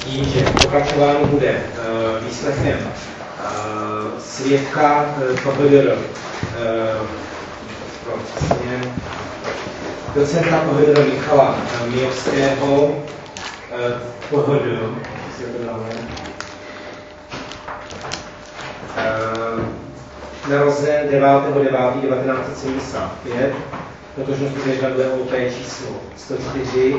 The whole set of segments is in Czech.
tím, že pokračování bude výslechem svědka PHDR, docenta PHDR Michala Mijovského, PHD, narozen 9.9.1975, totožnost vyžaduje OP číslo 104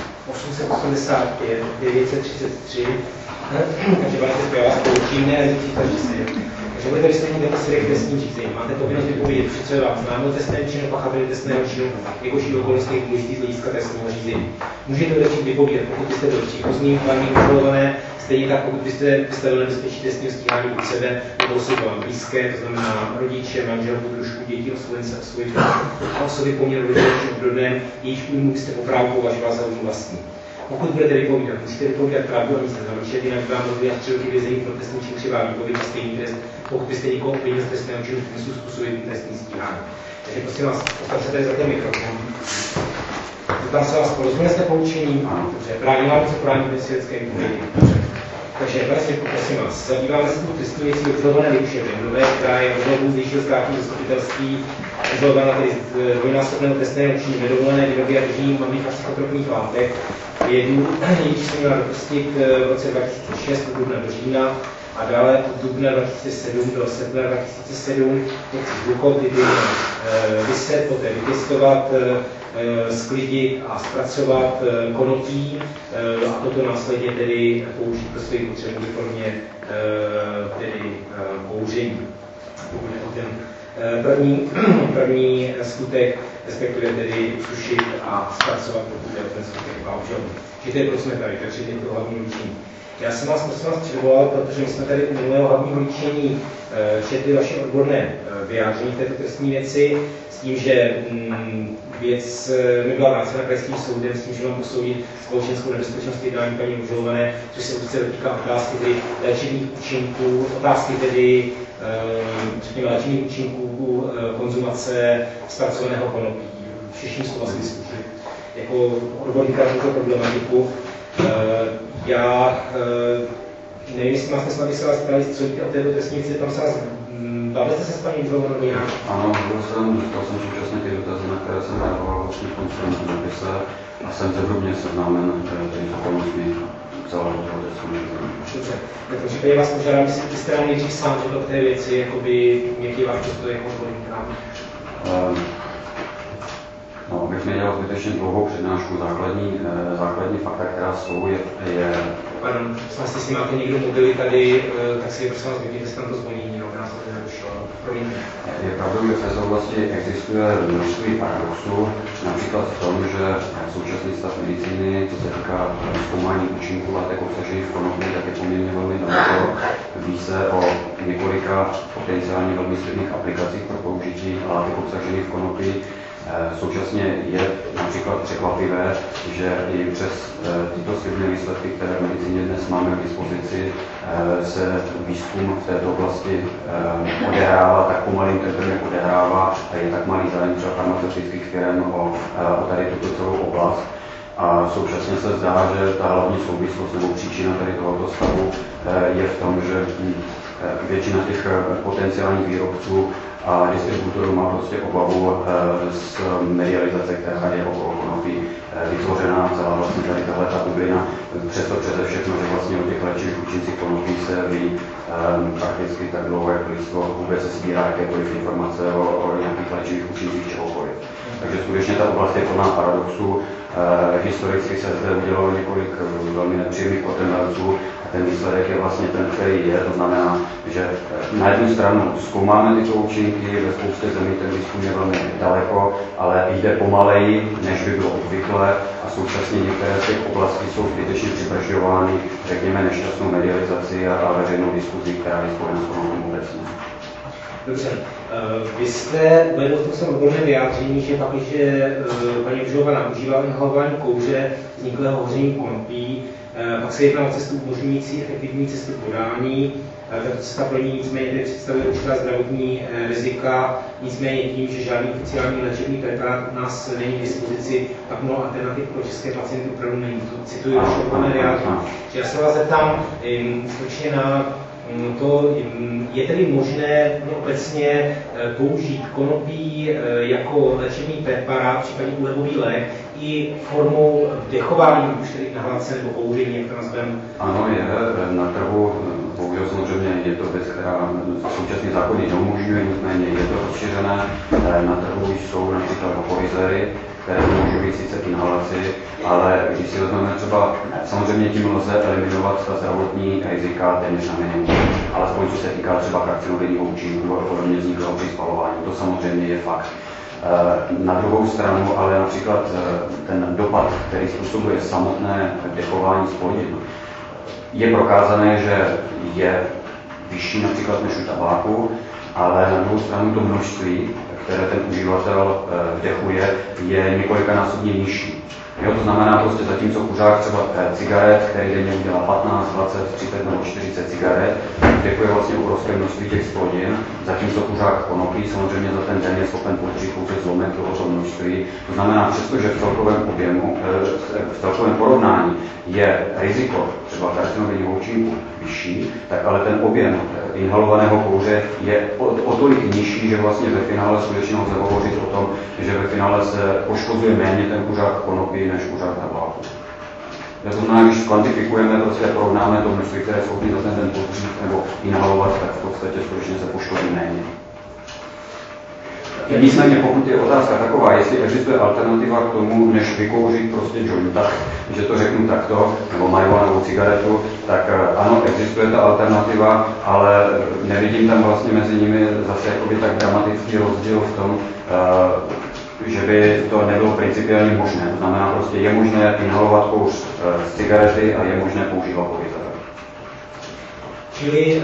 885 933, takže budete zpěvat spolučím, ne neříkáte si. Takže budete vysvětlit tento svědek trestním řízení. Máte povinnost vypovědět vše, co je vám známo trestného činu, pachatelé trestného činu, jakož i okolnosti důležitých z hlediska trestního řízení. Můžete začít vypovědět, pokud byste byli příchozní, hlavní kontrolované, stejně tak, pokud byste vystavili nebezpečí trestního stíhání u sebe, nebo osoby vám blízké, to znamená rodiče, manželku, družku, děti, osvojence a svoji a osoby poměrně rodinného obdobném, jejíž újmu byste po právu považoval za újmu vlastní. Pokud budete vypovídat, musíte vypovídat pravdu a nic nezamlčet, jinak vám budou 3 roky vězení pro trestný čin třeba výpověď a stejný trest, pokud byste někoho obvinil z trestného činu, smyslu způsobit trestní stíhání. Takže prosím vás, postavte se tady za ten mikrofon. Zeptám se vás, porozuměli jste poučení? Dobře, právě vám se podání svědecké výpovědi. Takže, pane svědku, prosím vás, zabýváme se tu trestní věcí oddělované vyučení, nové kraje, odlohu zdejšího státního zastupitelství, oddělovaná tedy z dvojnásobného trestného činu, nedovolené výroby a držení mladých a psychotropních látek, jedu, jejíž se měla dopustit v roce 2006 od dubna do října a dále od dubna 2007 do srpna 2007, kdy vyset, poté vypěstovat, sklidit a zpracovat konopí a toto následně tedy použít pro svoji potřebu v formě tedy kouření. Pokud je to ten první skutek, respektive tedy sušit a zpracovat, pokud je ten skutek obžaloby. Že to je, proč jsme tady, takže je to hlavní líčení. Já jsem vás prosím vás předvolal, protože my jsme tady u minulého hlavního líčení četli vaše odborné vyjádření této trestní věci, s tím, že věc nebyla vrácena krajským soudem, s tím, že mám posoudit společenskou nebezpečnost jednání paní obžalované, což se úzce dotýká otázky tedy léčivých účinků, otázky tedy řekněme léčivých účinků konzumace zpracovaného konopí, v širším slova smyslu. Jako odborníka na tuto problematiku, já nevím, jestli máte snad, se vás ptali, co víte o této trestní věci, tam se vás bavili jste se s paní obžalovanou nějak? Ano, dostal jsem současně ty dotazy, na které jsem reagoval vlastně v konsolidním dopise a jsem zevrubně seznámen tady s okolnostmi celého toho trestního řízení. Dobře, takže já vás požádám, jestli byste nám nejdřív sám řekl o té věci, jakoby, jaký je váš postoj jako odborníka? No, abych nedělal zbytečně dlouhou přednášku, základní fakta, která jsou, je... Pardon, jestli máte někdo mobily tady, tak si prosím vás vypněte, jestli tam to zvonění, no, nás to nerušilo. Promiňte. Je pravdou, že v této oblasti existuje množství paradoxů, například v tom, že současný stav medicíny, co se týká zkoumání účinků látek obsažených v konopí, tak je poměrně velmi daleko. Ví se o několika potenciálně velmi slibných aplikacích pro použití látek obsažených v konopí. Současně je například překvapivé, že i přes tyto slibné výsledky, které v medicíně dnes máme k dispozici, se výzkum v této oblasti odehrává tak pomalým tempem, jak odehrává, a je tak malý zájem třeba farmaceutických firm o tady tuto celou oblast. A současně se zdá, že ta hlavní souvislost nebo příčina tady tohoto stavu je v tom, že většina těch potenciálních výrobců a distributorů má prostě obavu z medializace, která je okolo konopí vytvořená, celá vlastně tady tahle ta bublina, přesto přeze všechno, že vlastně o těch léčivých účincích konopí se ví prakticky tak dlouho, jak lidstvo vůbec se sbírá jakékoliv informace o nějakých léčivých účincích čehokoliv. Takže skutečně ta oblast je plná paradoxů. Historicky se zde udělalo několik velmi nepříjemných potenciálů a ten výsledek je vlastně ten, který je. To znamená, že na jednu stranu zkoumáme tyto účinky, ve spoustě zemí ten výzkum je velmi daleko, ale jde pomaleji, než by bylo obvykle a současně některé z těch oblastí jsou zbytečně přibržďovány, řekněme, nešťastnou medializaci a veřejnou diskuzí, která je spojena s konopím obecně. Dobře. Vy jste uvedl v tom svém odborném vyjádření, že pakliže paní obžalovaná užívá inhalování kouře vzniklého hoření konopí, Pak se jedná o cestu umožňující efektivní cestu podání. Tato cesta pro ní nicméně představuje určitá zdravotní rizika, nicméně tím, že žádný oficiální léčebný preparát u nás není k dispozici, tak mnoho alternativ pro české pacienty opravdu není. To cituji rozšokované reálky. Já se vás zeptám stručně na to, je tedy možné obecně použít konopí jako léčebný preparát, případně úlevový lék, i formou dechování, už tedy inhalace nebo kouření, jak to nazveme? Ano, je na trhu, bohužel samozřejmě je to věc, která současně zákony neumožňuje, nicméně je to rozšířené. Na trhu jsou například vaporizery, které umožňují sice inhalaci, ale když si vezmeme třeba, samozřejmě tím lze eliminovat ta zdravotní rizika téměř na minimum, alespoň co se týká třeba karcinogenního účinku a podobně vzniklého při spalování. To samozřejmě je fakt. Na druhou stranu, ale například ten dopad, který způsobuje samotné dechování z plodin, je prokázané, že je vyšší například než u tabáku, ale na druhou stranu to množství, které ten uživatel vdechuje, je několikanásobně nižší. Jo, to znamená prostě zatímco kuřák třeba cigaret, který denně udělá 15, 20, 30 nebo 40 cigaret, vdechuje vlastně obrovské množství těch splodin, zatímco kuřák konopí samozřejmě za ten den je schopen potřít pouze zlomek tohoto množství. To znamená, přestože v celkovém objemu, v celkovém porovnání je riziko třeba karcinogenního účinku vyšší, tak ale ten objem inhalovaného kouře je o tolik nižší, že vlastně ve finále skutečně lze hovořit o tom, že ve finále se poškozuje méně ten kuřák konopí než kuřák tabáku. To znamená, když kvantifikujeme, prostě porovnáme to množství, které jsou schopni za ten den potřít nebo inhalovat, tak v podstatě skutečně se poškodí méně. Nicméně, pokud je otázka taková, jestli existuje alternativa k tomu, než vykouřit prostě jointa, že to řeknu takto, nebo marihuanovou cigaretu, tak ano, existuje ta alternativa, ale nevidím tam vlastně mezi nimi zase jakoby tak dramatický rozdíl v tom, že by to nebylo principiálně možné. To znamená, prostě je možné inhalovat kouř z cigarety a je možné používat vaporizer. Čili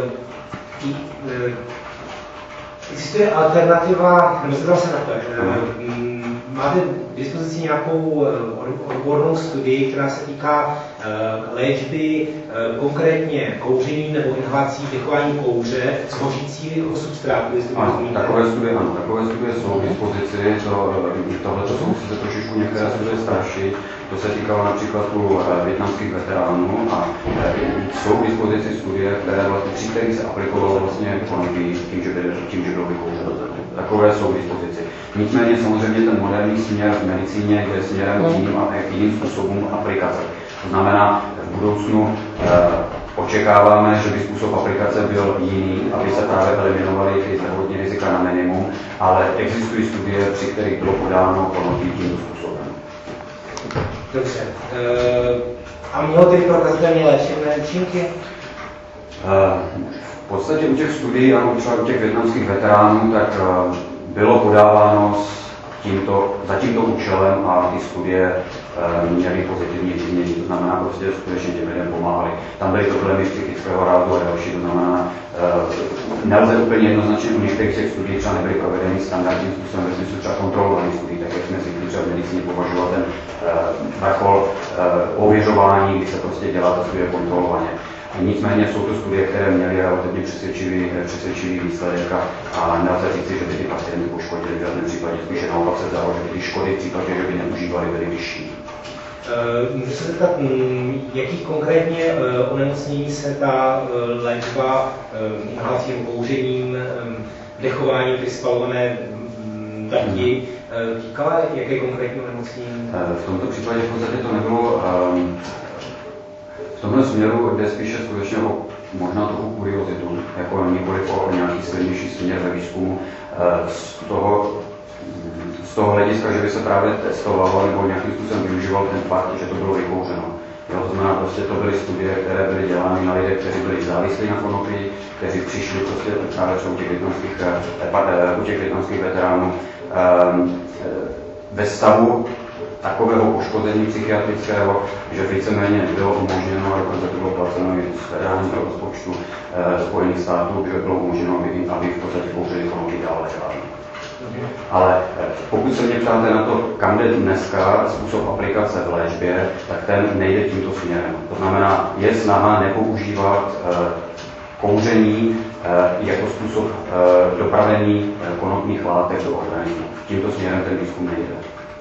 existuje alternativa, nebo se takhle, máte k dispozici nějakou odbornou studii, která se týká léčby konkrétně kouřením nebo inhalací dechování kouře s hořící substrátu? Takové studie jsou k dispozici, tohle jsou se trošičku některé studie starší, to se týkalo například u vietnamských veteránů a jsou k dispozici studie, při kterých se aplikovalo vlastně konopí tím, že bylo vykouřeno. Takové jsou k dispozici. Nicméně samozřejmě ten moderní směr v medicíně je směrem k jiným způsobům aplikace. To znamená, v budoucnu očekáváme, že by způsob aplikace byl jiný, aby se právě eliminovaly ty zdravotní rizika na minimum, ale existují studie, při kterých bylo podáno konopí tímto způsobem. Dobře. A mělo tedy prokazatelně léčebné účinky? V podstatě u těch studií a třeba u těch vietnamských veteránů, tak bylo podáváno za tímto účelem a ty studie měly pozitivní výměny, to znamená prostě skutečně těm lidem pomáhali. Tam byly problémy psychického rázu a další, to znamená, nelze úplně jednoznačně u některých těch studií třeba nebyly provedeny standardním způsobem, ve smyslu třeba kontrolovaných studií, tak jak jsme si třeba v medicíně považovat ten vrchol ověřování, kdy se prostě dělá ta studie kontrolovaně. Nicméně jsou to studie, které měly relativně přesvědčivý výsledek a nelze říci, že by ty pacienty poškodili v žádném případě. Spíše naopak se zdalo, že by ty škody v případě, že by neužívali, byly vyšší. Můžu se zeptat, jakých konkrétně onemocnění se ta léčba inhalacím, kouřením, dechováním, ty spalované dati týkala? Jaké konkrétní onemocnění? V tomto případě v podstatě to nebylo. V tomhle směru jde spíše skutečně o možná trochu kuriozitu, jako nikoliv o nějaký silnější směr ve výzkumu. Z toho hlediska, že by se právě testovalo nebo nějakým způsobem využíval ten fakt, že to bylo vykouřeno. To znamená, prostě to byly studie, které byly dělány na lidech, kteří byli závislí na konopí, kteří přišli prostě právě u těch vietnamských veteránů ve stavu takového poškození psychiatrického, že víceméně bylo umožněno, dokonce to bylo placeno i z federálního rozpočtu Spojených států, že bylo umožněno, aby v podstatě kouřili konopí dále. Ale pokud se mě ptáte na to, kam jde dneska způsob aplikace v léčbě, tak ten nejde tímto směrem. To znamená, je snaha nepoužívat kouření jako způsob dopravení konopných látek do organismu. Tímto směrem ten výzkum nejde.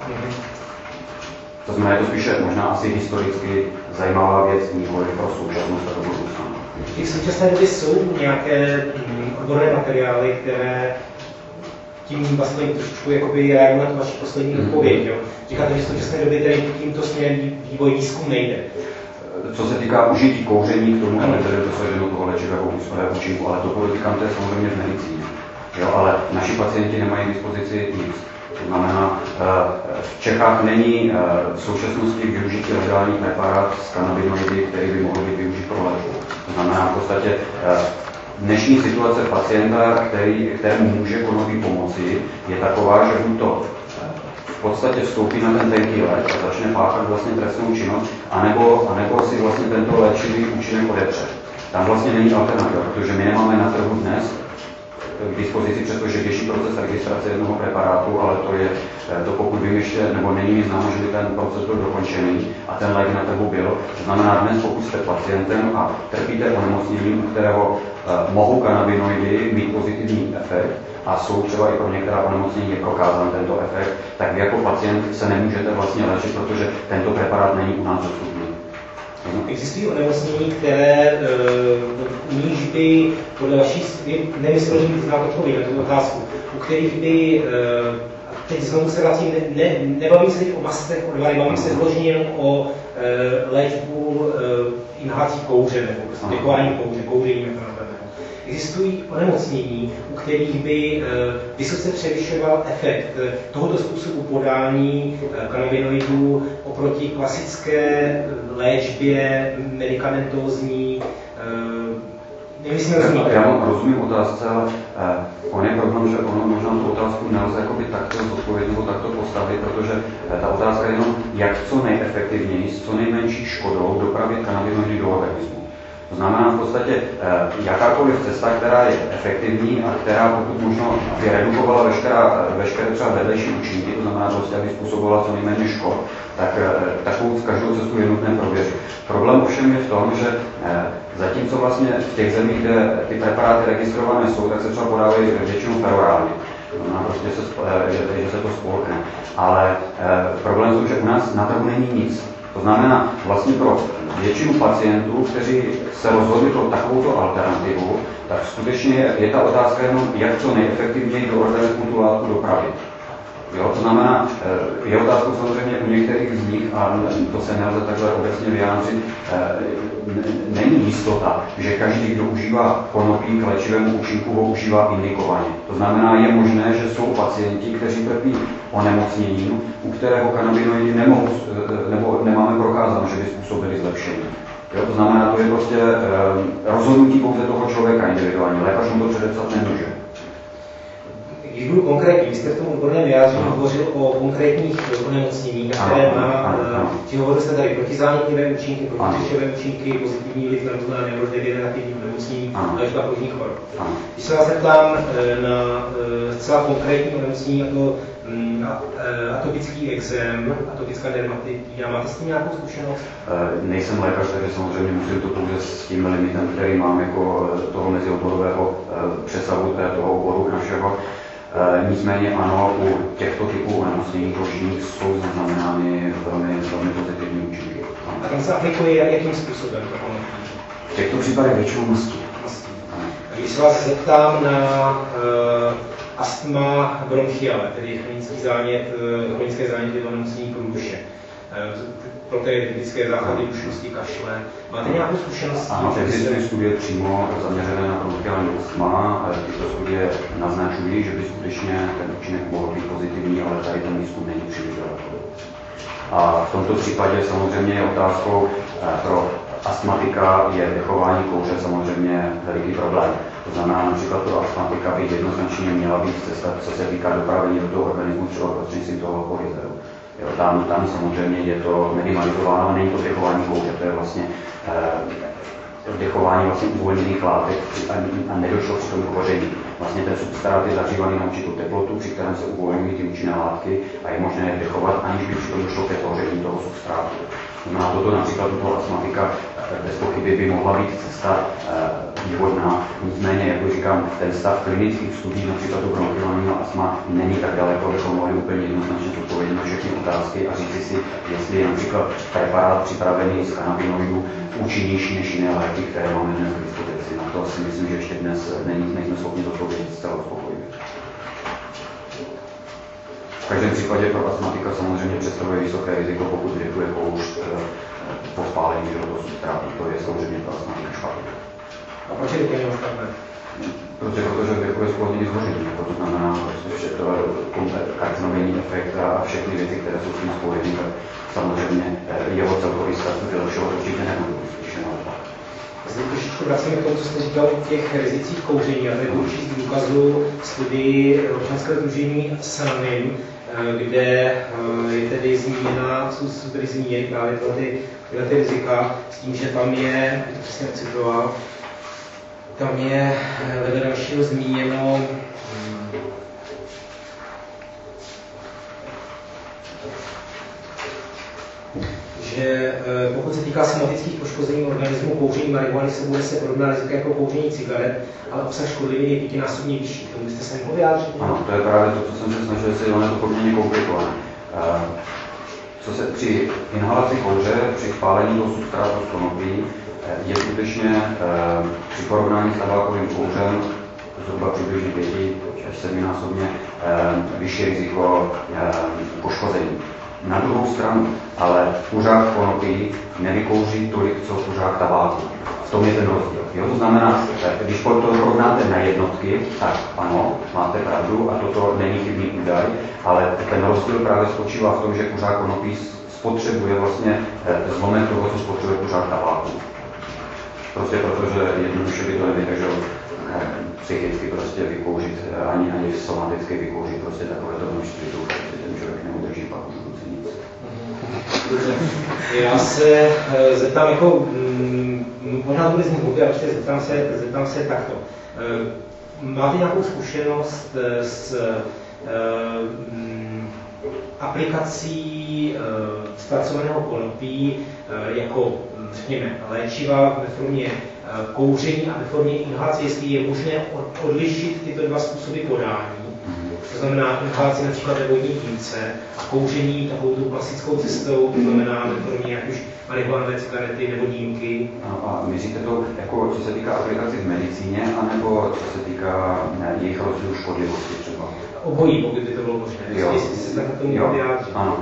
To znamená, je to spíše možná asi historicky zajímavá věc, nikoli pro současnost a do budoucna. V současné době jsou nějaké odborné materiály, které tím vlastně trošičku reagují na tu vaši poslední odpověď. Říkáte, že v současné době tady tímto směrem vývoj výzkum nejde. Co se týká užití kouření, k tomu aby tedy dosaženo toho léčivého účinku, ale to podotýkám, to je samozřejmě v medicíně. Jo, ale naši pacienti nemají k dispozici nic. To znamená, v Čechách není v současnosti využití legální preparát s kanabinoidy, který by mohl být využit pro léčbu. To znamená, v podstatě dnešní situace pacienta, kterému může konopí pomoci, je taková, že buď to v podstatě vstoupí na ten tenký lék a začne páchat vlastně trestnou činnost, anebo si vlastně tento léčivý účinek odepře. Tam vlastně není alternativa, protože my nemáme na trhu dnes k dispozici, přestože běží proces registrace jednoho preparátu, ale to pokud vím ještě, nebo není mi známo, že by ten proces byl dokončený a ten lék na trhu byl. To znamená, dnes pokud jste pacientem a trpíte onemocněním, u kterého mohou kanabinoidy mít pozitivní efekt a jsou třeba i pro některá onemocnění je prokázán tento efekt, tak vy jako pacient se nemůžete vlastně léčit, protože tento preparát není u nás dostupný. Existují onemocnění, které níž by podle vaší, nemyslel, že by znal odpověď na tu otázku, u kterých by, teď znovu se vrátím, nebavím se teď o mastech, bavím se vloženě jenom o léčbu inhalací kouře nebo prostě děkování kouře, kouření. Existují onemocnění, u kterých by vysoce převyšoval efekt tohoto způsobu podání kanabinoidů oproti klasické léčbě medikamentózní. Já rozumím otázce, ale on je problém, že ono možná tu otázku nelze takto zodpovědět nebo takto postavit, protože ta otázka je jenom, jak co nejefektivněji, s co nejmenší škodou dopravit kanabinoidy do organismu. To znamená v podstatě jakákoliv cesta, která je efektivní a která pokud možno by redukovala veškeré třeba vedlejší účinky, to znamená prostě, aby způsobovala co nejméně škod, tak takovou každou cestu je nutné prověřit. Problém ovšem je v tom, že zatímco vlastně v těch zemích, kde ty preparáty registrované jsou, tak se třeba podávají většinou perorálně. Prostě že se to spolkne. Ale problém je, že u nás na trhu není nic. To znamená, vlastně pro většinu pacientů, kteří se rozhodli pro takovouto alternativu, tak skutečně je ta otázka jenom, jak co nejefektivněji do organismu tu látku dopravit. Jo, to znamená, je otázkou samozřejmě u některých z nich, a to se nelze takhle obecně vyjádřit, není jistota, že každý, kdo užívá konopí k léčivému účinku, ho užívá indikovaně. To znamená, je možné, že jsou pacienti, kteří trpí onemocněním, u kterého kanabinoidy nemohou, nebo nemáme prokázáno, že by způsobili zlepšení. Jo, to znamená, to je prostě rozhodnutí pouze toho člověka individuálně. Lékař mu to předepsat nemůže. Když budu konkrétní, vy jste v tom odborném vyjádření hovořil o konkrétních onemocněních, na které má, či hovořil jste tady protizánětlivé účinky, protiřečové účinky, pozitivní vliv na různá neurodegenerativní onemocnění, léčba plošných chorob. Když se vás zeptám na zcela konkrétní onemocnění, jako atopický ekzém, atopická dermatitída, máte s tím nějakou zkušenost? Nejsem lékař, takže samozřejmě musím to pouze s tím limitem, který mám jako toho mezioborového přesahu toho oboru našeho. Nicméně ano, u těchto typů onemocnění kožních jsou zaznamenány velmi pozitivní účinky. A tam se aplikuje jakým způsobem? V těchto případech většinou mastí. Když se vás zeptám na astma bronchiale, tedy chronické záněty onemocnění průduše, pro té typické záchvaty dušnosti, kašle. Máte nějakou zkušenost? Ano, existují studie přímo zaměřené na bronchiální astma. Tyto studie naznačují, že by skutečně ten účinek mohl být pozitivní, ale tady ten výzkum není příliš daleko. A v tomto případě samozřejmě je otázkou pro astmatika je dechování kouře samozřejmě veliký problém. To znamená, například pro astmatika by jednoznačně měla být cesta, co se týká dopravení do toho organismu, třeba prostřednictvím toho pohyzeru. Tam samozřejmě je to minimalizováno, není to dechování kouře, to je vlastně vdechování vlastně uvolněných látek a nedošlo při tom kouření. Vlastně ten substrát je zahřívaný na určitou teplotu, při kterém se uvolňují ty účinné látky a je možné je vdechovat, aniž by přitom došlo ke kouření toho substrátu. Na toto například u toho astmatika bez pochyby by mohla být cesta výhodná. Nicméně, jak říkám, ten stav klinických studií například u bronchiolního astma není tak daleko, abychom mohli úplně jednoznačně odpovědět na všechny otázky a říci si, jestli je například preparát připravený z kanabinoidů účinnější než jiné léky, které máme dnes k dispozici. Na to si myslím, že ještě dnes nejsme schopni odpovědět zcela uspokojivě. V každém případě pro astmatika samozřejmě představuje vysoké riziko, pokud vdechuje kouř po spálení toho substrátu. To je samozřejmě pro astmatika špatné. A proč je úplně špatné? Protože vdechuje spolnění zhoření. To znamená, že to je karcinogenní efekt a všechny věci, které jsou s tím spojeny, tak samozřejmě jeho celkový stav vylepšovat určitě nebudu. Zde trošičku vracíme k tomu, co jste říkal o těch rizicích kouření, a tady budu číst důkazu studii občanského sdružení SANIM, kde je tedy zmíněna, jsou tedy zmíněny právě tyhle rizika, s tím, že tam je, přesně citoval, tam je vedle dalšího zmíněno, že pokud se týká somatických poškození organismu, kouření marihuany se bude podobná rizika jako kouření cigaret, ale obsah škodlivin je 5násobně vyšší. Tomu byste se mohli vyjádřit? Ano, to je právě to, co jsem se snažil si, ono je to poměrně komplikované. Co se při inhalaci kouře, při spálení toho substrátu z konopí, je skutečně při porovnání s tabákovým kouřem zhruba přibližně 5 až 7násobně vyšší riziko poškození. Na druhou stranu, ale kuřák konopí nevykouří tolik, co kuřák tabáku. V tom je ten rozdíl. Jo? To znamená, když to porovnáte na jednotky, tak ano, máte pravdu a toto není chybný údaj, ale ten rozdíl právě spočívá v tom, že kuřák konopí spotřebuje vlastně zlomek toho, co spotřebuje kuřák tabáku. Prostě protože jednoduše by to nevydržel psychicky prostě vykouřit, ani somaticky vykouřit prostě takovéto množství, to ten člověk neudrží pak už nic. Já se zeptám jako, možná to bude znít hloupě, ale zeptám se takto. Máte nějakou zkušenost s aplikací zpracovaného konopí jako, řekněme, léčiva ve formě kouření a ve formě inhalace, jestli je možné odlišit tyto dva způsoby podání. To znamená inhalaci například ve vodní dýmce a kouření takovou tu klasickou cestou, to znamená ve formě jak už marihuanové cigarety nebo dýmky. A myslíte to, jako, co se týká aplikací v medicíně, anebo co se týká jejich rozdílu škodlivosti třeba? Obojí, pokud by to bylo možné. Jestli se tak na tomu vyjádří. Ano.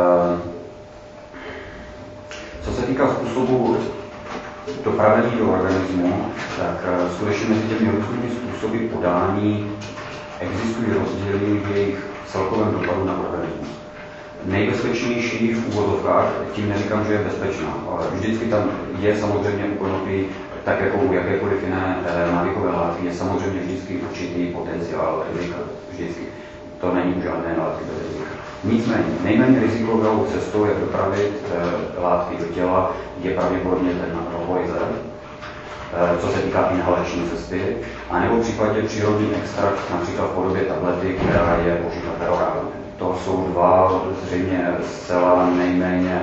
Co se týká způsobu dopravení do organismu, tak skutečně mezi těmi různými způsoby podání existují rozdíly v jejich celkovém dopadu na organismus. Nejbezpečnější v úvodovkách, tím neříkám, že je bezpečná, ale vždycky tam je samozřejmě u konopí, tak jako u jakékoliv jiné návykové látky, je samozřejmě vždycky určitý potenciál rizika. Vždycky. To není u žádné látky bez rizika. Nicméně, nejméně rizikovou cestou, jak dopravit látky do těla, je pravděpodobně ten vaporizer, co se týká inhalační cesty, anebo v případě přírodní extrakt, například v podobě tablety, která je použita perorálně. To jsou dva zřejmě zcela nejméně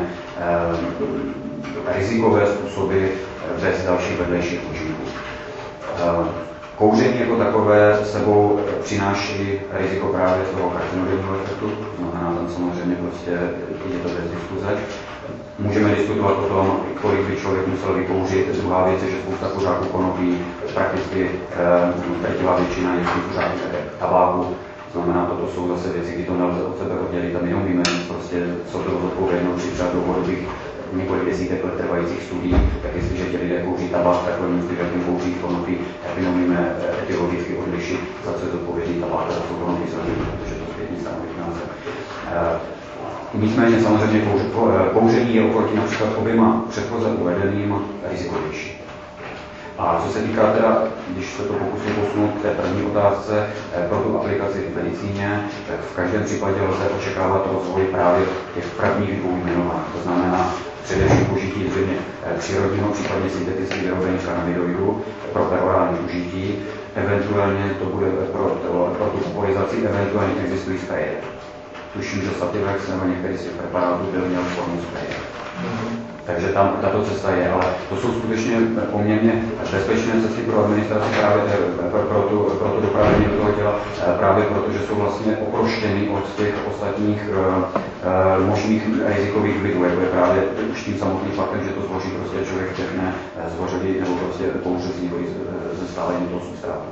rizikové způsoby bez dalších vedlejších účinků. Kouření jako takové sebou přináší riziko právě toho karcinogenního efektu, znamená tam samozřejmě prostě je to bez diskuze. Můžeme diskutovat o tom, kolik by člověk musel vykouřit. Druhá věc je, že spousta kuřáků konopí, prakticky drtivá většina je kuřáků tabáku. Znamená, toto jsou zase věci, kdy to nelze od sebe oddělit a my neumíme prostě, co bylo zodpovědnou při třeba dlouhodobých několik desítek let trvajících studií, tak jestliže ti lidé kouří tabák, takhle množství, jakým kouří konopí, tak my neumíme etiologicky odlišit, za co je zodpovědný tabák, a za co konopí samozřejmě, protože to zpětně stanoví název. Nicméně samozřejmě kouření je oproti například oběma předchozím uvedeným rizikovější. A co se týká teda, když se to pokusím posunout k té první otázce, pro tu aplikaci v medicíně, tak v každém případě lze očekávat rozvoj právě těch prvních dvou jmenovaných. To znamená především použití zřejmě přírodního, případně synteticky vyrobených kanabinoidů pro perorální užití. Eventuálně to bude pro tu vaporizaci, eventuálně existují spreje. Tuším, že Sativex nebo některý z těch preparátů byl měl formu spreje. Takže tam tato cesta je, ale to jsou skutečně poměrně bezpečné cesty pro administraci právě pro to dopravení do toho těla, právě protože jsou vlastně oproštěny od těch ostatních možných rizikových vlivů, jako je právě už tím samotným faktem, že to zloží prostě člověk včetně zhořelý nebo prostě kouře vzniklý ze stálení toho substrátu.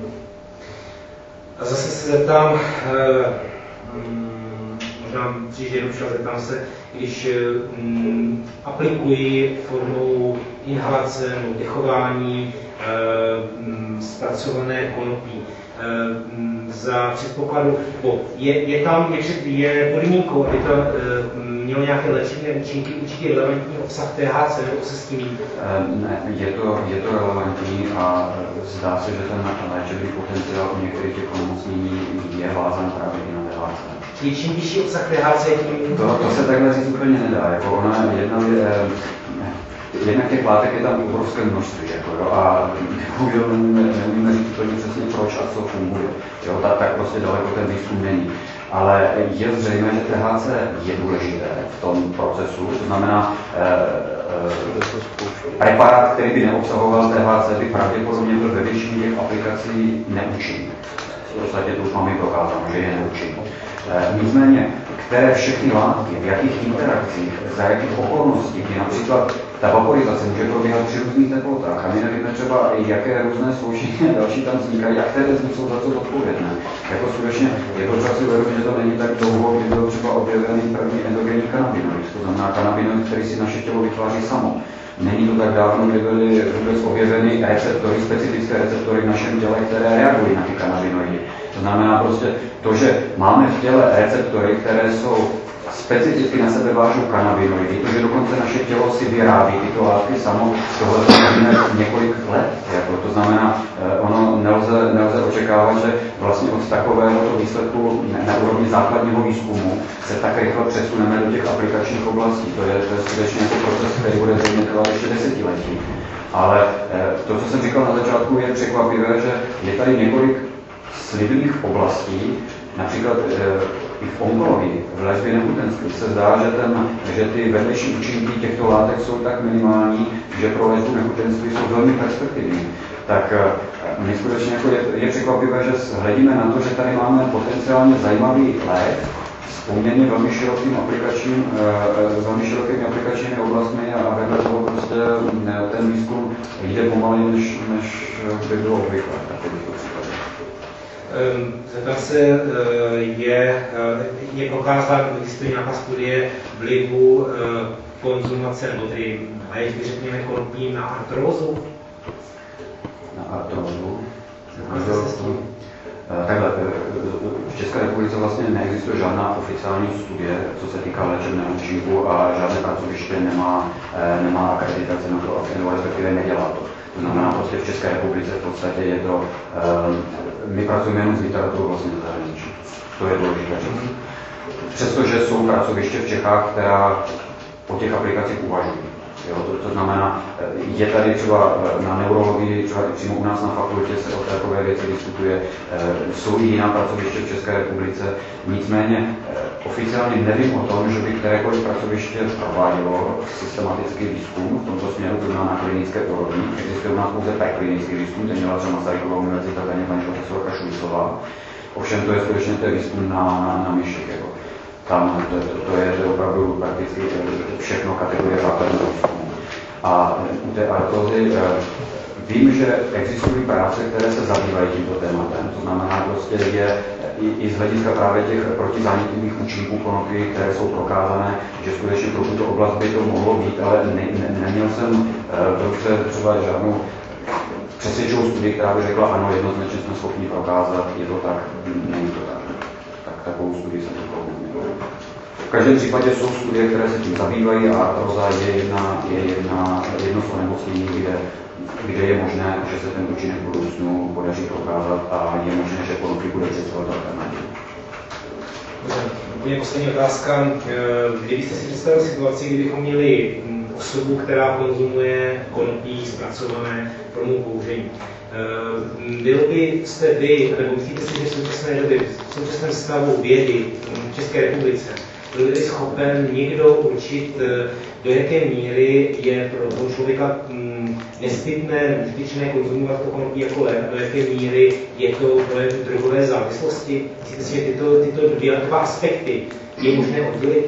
A zase se zeptám, možná příště jednoduše, zeptám se, když aplikuji formou inhalace nebo dechování zpracované konopí, za předpokladu, je tam je podmínkou, aby to mělo nějaké léčebné účinky, určitě relevantní obsah THC, nebo se s tím? Ne, je to relevantní a zdá se, že ten léčebný potenciál u některých těch onemocnění je vázan právě i na THC. Čili čím vyšší obsah THC, tím... To se takhle říct úplně nedá. Jako ona jednak těch látek je tam obrovské množství. Jako, jo, a bohužel neumíme říct úplně přesně proč a co funguje. Jo, tak prostě daleko ten výzkum není. Ale je zřejmé, že THC je důležité v tom procesu. To znamená, preparát, který by neobsahoval THC, by pravděpodobně byl ve většině těch aplikací neúčinný. V podstatě to už máme prokázáno, že je neúčinný. Nicméně, které všechny látky, v jakých interakcích, za jakých okolností, kdy například ta vaporizace může probíhat při různých teplotách a my nevíme třeba, jaké různé sloučení a další tam vznikají a které z nich jsou za co odpovědné. Jako skutečně je to třeba si uvědomit, že to není tak dlouho, kdy byl třeba objevený první endogenní kanabinoid, to znamená kanabinoid, který si naše tělo vytváří samo. Není to tak dávno, kdy byly vůbec objeveny receptory, specifické receptory v našem těle, které reagují na ty kanabinoidy. To znamená prostě to, že máme v těle receptory, které jsou specificky na sebe vážou kanabinoidy, to, že dokonce naše tělo si vyrábí tyto látky samo, tohle znamená několik let. Jako, to znamená, ono nelze očekávat, že vlastně od takového výsledku na úrovni základního výzkumu se tak rychle přesuneme do těch aplikačních oblastí. To je skutečně jako proces, který bude zřejmě trvat ještě desetiletí. Ale to, co jsem říkal na začátku, je překvapivé, že je tady několik slibných oblastí, například i v onkologii, v léčbě nemocenství se zdá, že ty vedlejší účinky těchto látek jsou tak minimální, že pro léčbu nemocenství jsou velmi perspektivní. Tak my skutečně jako je překvapivé, že hledíme na to, že tady máme potenciálně zajímavý lék s poměrně velmi širokými aplikačními oblastmi a vedle toho prostě ten výzkum jde pomaleji, než by bylo obvyklé. Zeptám se, je prokázáno, existuje nějaká studie vlivu konzumace nebo tedy léčby, řekněme, konopí na artrózu? Na artrózu? Takhle, v České republice vlastně neexistuje žádná oficiální studie, co se týká léčebného účinku a žádné pracoviště nemá akreditaci na to, nebo respektive nedělá to. To znamená, prostě v České republice v podstatě je to, my pracujeme jenom s literaturou vlastně do zahraničí. To je důležité říct. Přestože jsou pracoviště v Čechách, která o těch aplikacích uvažují. Jo, to znamená, je tady třeba na neurologii, třeba i přímo u nás na fakultě se o takové věci diskutuje, jsou i jiná pracoviště v České republice, nicméně oficiálně nevím o tom, že by kterékoliv pracoviště provádělo systematický výzkum v tomto směru, to znamená na klinické úrovni. Existuje u nás pouze preklinický výzkum, ten měla třeba Masarykova univerzita, tady paní profesorka Šulcová. Ovšem to je skutečně výzkum na myších. Jako. Tam to je opravdu prakticky všechno kategorie základního výzkumu. A u té artrózy vím, že existují práce, které se zabývají tímto tématem. To znamená, prostě je i z hlediska právě těch protizánětlivých účinků konopí, které jsou prokázané, že skutečně pro tuto oblast by to mohlo být, ale neměl jsem v ruce třeba žádnou přesvědčivou studii, která by řekla, ano, jednoznačně jsme schopni prokázat, je to tak, není to tak. Tak takovou studii jsem to V každém případě jsou studie, které se tím zabývají a artróza je jedno z onemocnění, kde je možné, že se ten účinek v budoucnu podaří prokázat a je možné, že konopí bude představovat alternativu. Úplně poslední otázka. Kdybyste si představili situaci, kdybychom měli osobu, která konzumuje konopí zpracované pro mou použení. Byl byste vy, nebo myslíte si, že v současné době, v současném stavu vědy v České republice, byl by schopen někdo určit, do jaké míry je pro toho člověka nezbytné konzumovat to konopí jako lék, do jaké míry je to projev drogové závislosti? Myslíte si, že tyto dva aspekty je možné oddělit?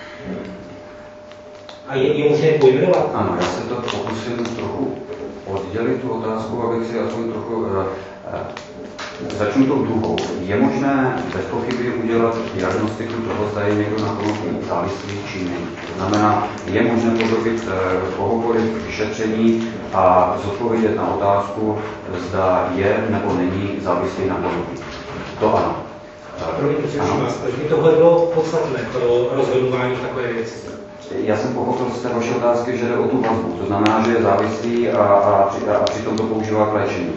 A je možné pojmenovat? Ano, já se to pokusím trochu oddělit tu otázku, abych si aspoň trochu začnu tou druhou. Je možné bez pochyby udělat diagnostiku toho, zda je někdo na konopí závislý či ne. To znamená, je možné podrobit kohokoliv vyšetření a zodpovědět na otázku, zda je nebo není závislý na konopí. To ano. Tohle bylo podstatné pro rozhodování takové věci. Já jsem pochopil z té vaší otázky, že jde o tu vazbu. To znamená, že je závislý a přitom to používá k léčení.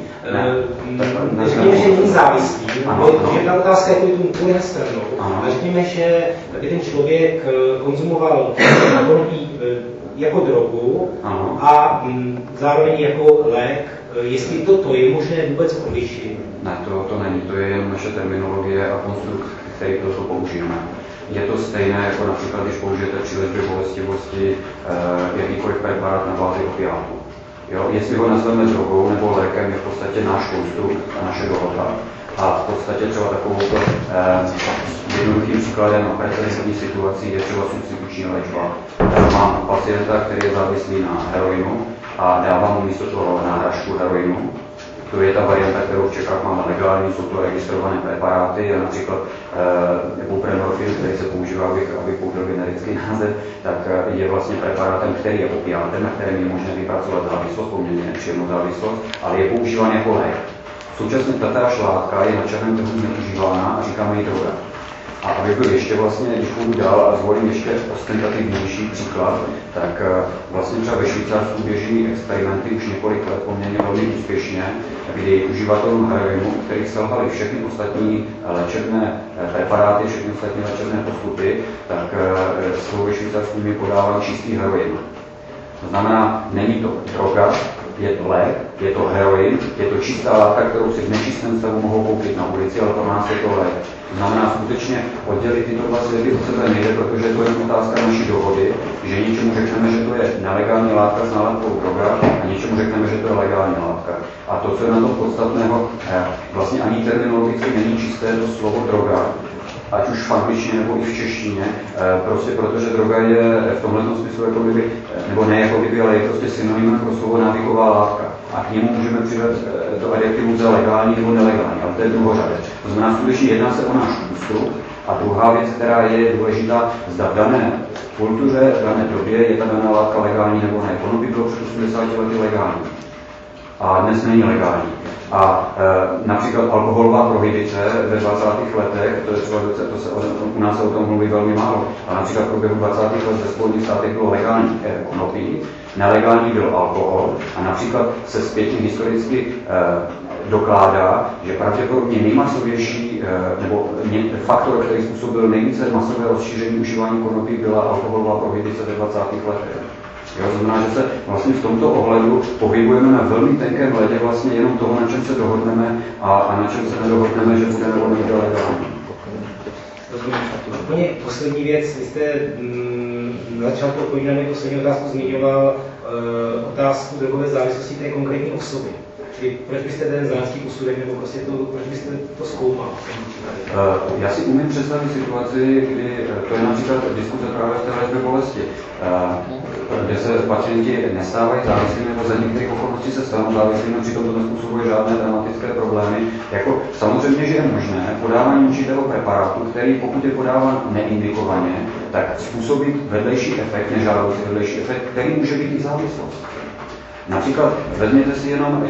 Řekněme, že není závislý. Že ta otázka je úplně na stranou. A řekněme, že by ten člověk konzumoval konopí jako drogu a zároveň jako lék. Jestli toto je možné vůbec odlišit? Ne, to není. To je jen naše terminologie a konstrukt, který proto použijeme. Je to stejné, jako například, když použijete při léčbě bolestivosti jakýkoliv preparát na bázi opiátu. Jestli ho nazveme drogou nebo lékem, je v podstatě náš konstrukt a naše dohoda. A v podstatě třeba takovouto jednoduchým příkladem a precedentní situací je třeba substituční léčba. Mám pacienta, který je závislý na heroinu a dávám mu místo toho náhražku heroinu. To je ta varianta, kterou v Čechách máme legální, jsou to registrované preparáty, například buprenorfin, který se používá, abych použil generický název, tak je vlastně preparátem, který je opiátem, kterým je možné vypracovat závislost, poměrně nepříjemnou závislost, ale je používán jako lék. Současně tatáž látka je na černém trhu neužívána a říkáme jí droga. A abych byl ještě vlastně, když půjdu dál a zvolím ještě ostentativnější příklad, tak vlastně třeba ve Švýcarsku běží experimenty už několik let poměrně velmi úspěšně, kdy uživatelům heroinu, kterých selhaly všechny ostatní léčebné preparáty, všechny ostatní léčebné postupy, tak jsou ve Švýcarsku mi podáván čistý heroin. To znamená, není to droga, je to lék, je to heroin, je to čistá látka, kterou si v nečistém stavu mohou koupit na ulici, ale pro nás je to lék. To znamená skutečně oddělit tyto dva světy od sebe nejde, protože to je otázka naší dohody, že něčemu řekneme, že to je nelegální látka s nálepkou droga a něčemu řekneme, že to je legální látka. A to, co je na tom podstatného, vlastně ani terminologicky není čisté to slovo droga, ať už v angličtině nebo i v češtině, prostě protože droga je v tomhle smyslu jako kdyby, nebo ne jako kdyby, ale je prostě synonymem pro slovo návyková látka. A k němu můžeme přidat to adjektivum za legální nebo nelegální, ale to je druhořadé. To znamená, skutečně jedná se o náš ústup. A druhá věc, která je důležitá, zda v dané kultuře, v dané době je ta daná látka legální nebo ne. Konopí bylo před 80 lety legální. A dnes není legální. A například alkoholová prohibice ve 20. letech, to je třeba, u nás se o tom mluví velmi málo, a například v průběhu 20. let ve Spojených státech bylo legální konopí, nelegální byl alkohol a například se zpětně historicky dokládá, že pravděpodobně nejmasovější, nebo faktor, který způsobil nejvíce masové rozšíření užívání konopí, byla alkoholová prohibice ve 20. letech. To znamená, že se vlastně v tomto ohledu pohybujeme na velmi tenkém ledě vlastně jenom toho, na čem se dohodneme a na čem se nedohodneme, že bude nebo nebude legální. Úplně poslední věc. Vy jste na začátku odpovídání poslední otázku zmiňoval otázku drogové závislosti té konkrétní osoby. Čili proč byste ten znalecký posudek, nebo prostě proč byste to zkoumal? Já si umím představit situaci, kdy to je například diskuze právě v té léčbě bolesti, kde se pacienti nestávají závislými, nebo za některých okolností se stanou závislými, přitom to nezpůsobuje žádné dramatické problémy. Jako, samozřejmě, že je možné podávání určitého preparátu, který pokud je podáván neindikovaně, tak způsobit vedlejší efekt, nežádoucí vedlejší efekt, který může být i závislost. Například vezměte si jenom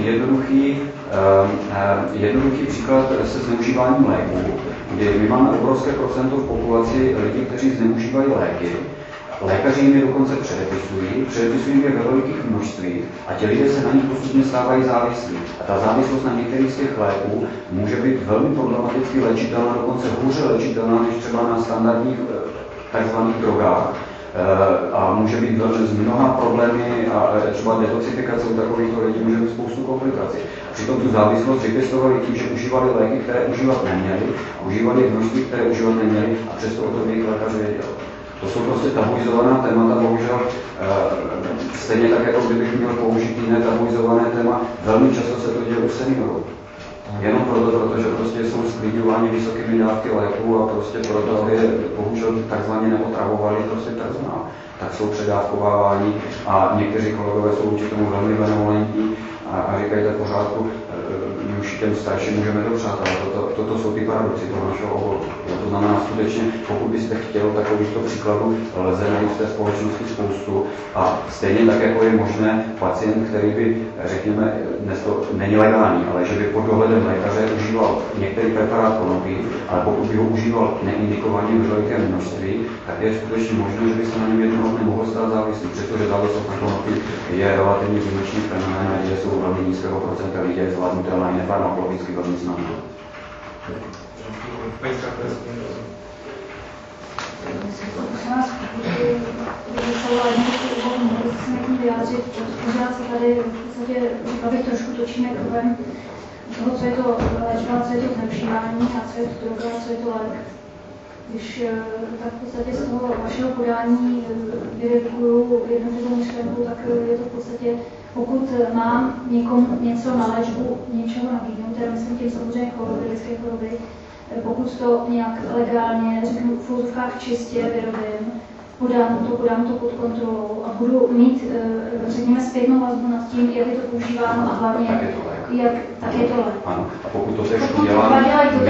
jednoduchý příklad se zneužíváním léků, kdy my máme obrovské procento v populaci lidí, kteří zneužívají léky. Lékaři jim je dokonce předepisují je ve velikých množstvích a ti lidé se na nich postupně stávají závislí. A ta závislost na některých z těch léků může být velmi problematicky léčitelná, dokonce hůře léčitelná než třeba na standardních takzvaných drogách. A může být s mnoha problémy a třeba detoxifikace u takovýchto lidí může být spoustu komplikací. Přitom tu závislost vypěstovali tím, že užívali léky, které užívat neměli, a užívali v množství, které užívat neměli, a přesto o tom jejich lékař věděl. To jsou prostě tabuizovaná témata, bohužel stejně tak, jako kdybych měl použít jiné tabuizované téma, velmi často se to děje u seniorů. Jenom protože prostě jsou sklidňováni vysokými dávky léků a prostě proto, aby bohužel takzvaně neotravovali prostě personál, tak jsou předávkováváni a někteří kolegové jsou určitě tomu velmi benevolentní a říkají tak pořádku, my už těm starším můžeme dopřát, ale toto jsou ty paradoxy toho našeho oboru. To znamená skutečně, pokud byste chtěl takovýchto příkladů, lze najít v té společnosti spoustu a stejně tak, jako je možné pacient, který by, řekněme, dnes to není legální, ale že by pod dohledem lékaře užíval některý preparát konopí, ale pokud by ho užíval neindikovaně v velikém množství, tak je skutečně možné, že by se na něm jednoho dne mohl stát závislý, přestože závislost na konopí je relativně výjimečný fenomén a děje jsou velmi nízkého procenta lidí, je zvládnutelná, nefarmakologicky velmi snadná. Pořád se tady v podstatě, řekla bych, trošku točíme kruhem toho, co je to léčba, co je to zneužívání a co je to droga, co je to lék. Když tak v podstatě z toho vašeho podání vyrekuju jednotlivou myšlenku, tak je to v podstatě, pokud mám někomu něco na léčbu, něčeho nabídnout, teda myslím tím samozřejmě choroby, lidské choroby, pokud to nějak legálně, řeknu v fotovkách čistě vyrobím, podám to pod kontrolou a budu mít, řekněme, zpětnou vazbu nad tím, jak je to používáno a hlavně, tak je to lék. Ano, a pokud to tež udělám,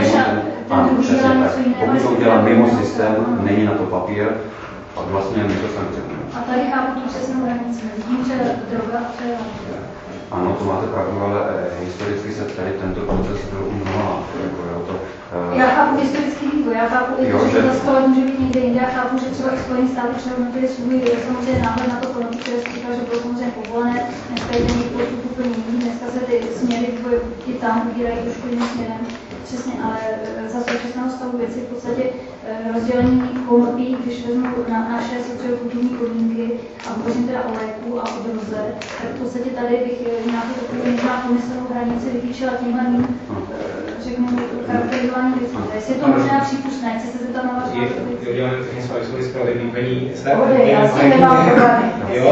pokud to udělám mimo systém, není na to papír, pak vlastně mi to sankcionuje. A tady chápu tu přesnou hranici, vidím, že droga a co je lék. Ano, to máte pravdu, ale historicky se tady tento proces byl umnoha. Já chápu historický vývoj, já chápu i to, že ta skala může být někde jinde, já chápu, že třeba i Spojené státy přehodnotili svůj samozřejmě náhled na to konopí, které se říká, že bylo samozřejmě povolené, dneska je ten postup úplně jiný, dneska se ty směry i tam vybírají trošku jiným směrem. Přesně, ale za současného stavu věci v podstatě rozdělení konopí, když vezmu na naše sociokulturní podmínky a hovořím teda o léku a o droze, tak v podstatě tady bych nějakou takovou možná pomyslnou hranici vytýčila tímhle mým, řeknu, charakterizování věcí. Jestli je to možná přípustné, chci se zeptat na vás. Já jsem spravedlivý, paní já s tím nemám problémy.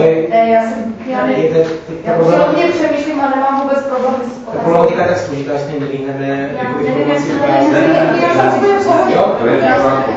Já hodně přemýšlím a nemám vůbec problémy s ta problematika je tak složitá, že s tím nevyhneme informací. To je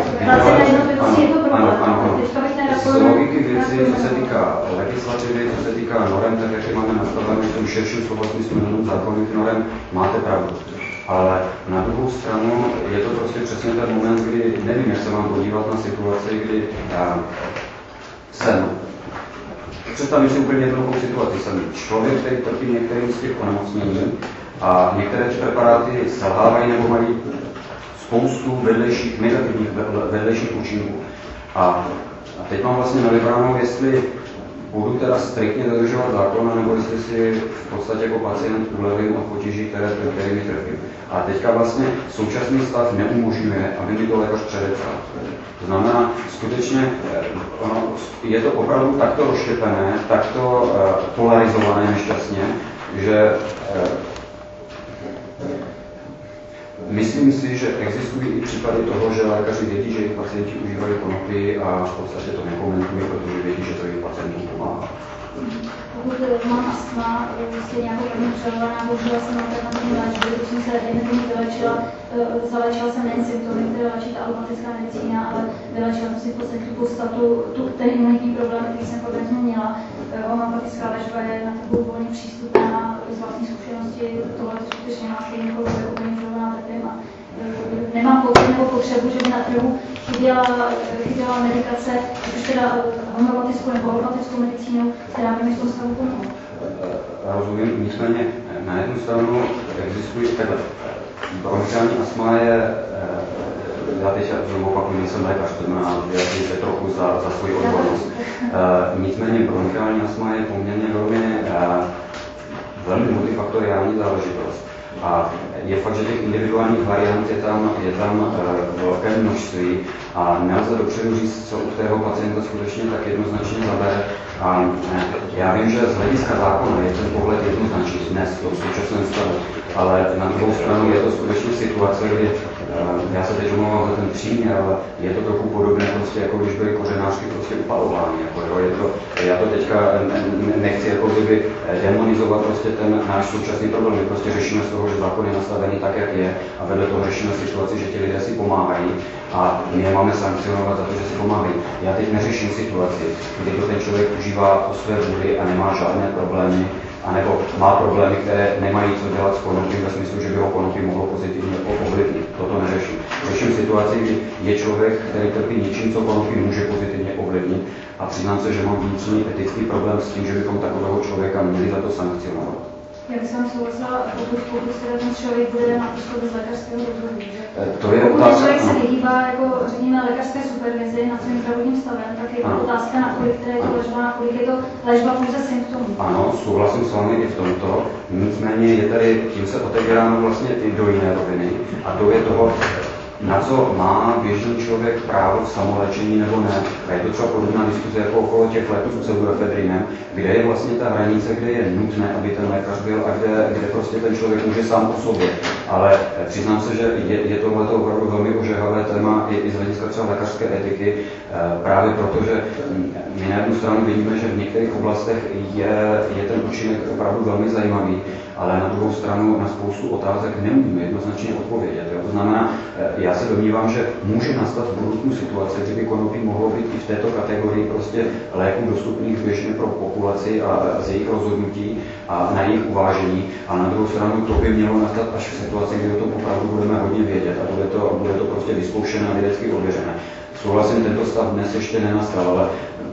z logiky věci, co se týká legislativy, co se týká norem, tak jak je máme nastavené v tom širším slova smyslu zákonných norem, máte pravdu. Ale na druhou stranu je to prostě přesně ten moment, kdy nevím, jak se mám podívat na situaci, kdy jsem. Představím si úplně jednoduchou situaci. Jsem člověk, který trpí některým z těch onemocnění a některé preparáty selhávají nebo mají spoustu negativních vedlejších účinků. A teď mám vlastně na vybranou, jestli budu teda striktně dodržovat zákon, nebo jestli si v podstatě jako pacient ulevím od potíží, kterými trpím. A teďka vlastně současný stav neumožňuje, aby mi to lékař předepsal. To znamená, skutečně je to opravdu takto rozštěpené, takto polarizované nešťastně, že myslím si, že existují i případy toho, že lékaři vědí, že jejich pacienti užívají konopí a v podstatě to nekomentují, protože vědí, že to jejich pacientům pomáhá. Pokud mám astma, vlastně nějakou první přelovená, bohužel jsem alternativní léčbu, když jsem se zalečila jsem nejen symptomy, které léčí ta alopatická medicína, ale vylečila jsem si v podstatě tu podstatu, ten imunitní problém, který jsem v organismu měla. Homeopatická léčba je na trhu volně přístupná z vlastní zkušenosti, tohle skutečně má stejně jako úplně přelovená trpím a nemám pocit nebo potřebu, že by na trhu chyběla medikace, už teda homeopatickou nebo homeopatickou medicínu, která by mi v tom stavu pomohla. Rozumím, nicméně na jednu stranu existují takhle. Bronchiální astma je, já teď znovu opakuju, nejsem lékař, to znamená, že se trochu za svoji odbornost. Nicméně bronchiální astma je poměrně velmi multifaktoriální záležitost. A je fakt, že těch individuálních variant je tam velké množství a nelze dopředu říct, co u tého pacienta skutečně tak jednoznačně zabere. A já vím, že z hlediska zákona je ten pohled jednoznačný dnes v současném stavu, ale na druhou stranu je to skutečně situace, kdy já se teď omlouvám za ten příměr, ale je to trochu podobné, prostě, jako když byly kořenářky prostě upalovány. Já to teďka nechci jako kdyby demonizovat prostě ten náš současný problém. My prostě řešíme z toho, že zákon je nastavený tak, jak je, a vedle toho řešíme situaci, že ti lidé si pomáhají a my je máme sankcionovat za to, že si pomáhají. Já teď neřeším situaci, kdy to ten člověk užívá po své vůli a nemá žádné problémy, anebo má problémy, které nemají co dělat s konopím ve smyslu, že by ho konopí mohlo pozitivně ovlivnit. Toto neřeším. Řeším situaci, kdy je člověk, který trpí něčím, co konopí může pozitivně ovlivnit, a přiznám se, že mám vnitřní etický problém s tím, že bychom takového člověka měli za to sankcionovat. Já bych vám souhlasila, pokud se ten člověk bude na poschodu z lékařského dozoru. Pokud ten člověk se vyhýbá, jako řekněme, lékařské supervizi nad svým zdravotním stavem, tak je to otázka, nakolik je to léčba, nakolik je to léčba pouze symptomů. Ano, souhlasím s vámi i v tomto. Nicméně je tady, tím se otevíráme vlastně i do jiné roviny, a to je toho, na co má běžný člověk právo v samoléčení nebo ne. A je to třeba podobná diskuze jako okolo těch léků s pseudoefedrinem, kde je vlastně ta hranice, kde je nutné, aby ten lékař byl, a kde prostě ten člověk může sám o sobě. Ale přiznám se, že je tohleto opravdu velmi ožehavé téma i z hlediska třeba lékařské etiky, právě proto, že my na jednu stranu vidíme, že v některých oblastech je ten účinek opravdu velmi zajímavý, ale na druhou stranu na spoustu otázek neumíme jednoznačně odpovědět. Jo? To znamená, já se domnívám, že může nastat v budoucnu situace, kdyby konopí mohlo být i v této kategorii prostě léků dostupných běžně pro populaci a z jejich rozhodnutí a na jejich uvážení. A na druhou stranu to by mělo nastat až v situaci, kdy o tom opravdu budeme hodně vědět a bude to prostě vyzkoušené a vědecky ověřené. Souhlasím, tento stav dnes ještě nenastal, ale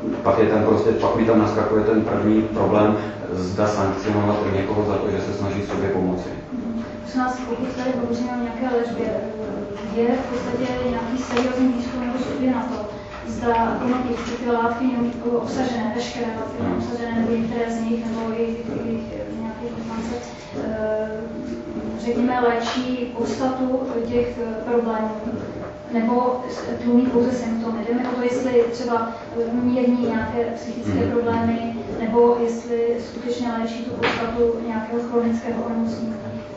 pak mi tam naskakuje ten první problém, zda sankcionovat někoho za to, že se snaží sobě pomoci. Prosím vás, pokud tady hovoříme o nějaké léčbě, je v podstatě nějaký seriózní výzkum nebo studie na to, zda konopí, respektive látky obsažené, veškeré látky obsažené, nebo některé z nich, nebo jejich nějaké informace, řekněme, léčí podstatu těch problémů, nebo tlumí pouze symptomy. Jdeme o to, jestli třeba mírní nějaké psychické problémy, nebo jestli skutečně léčí tu podstatu nějakého chronického onemocnění.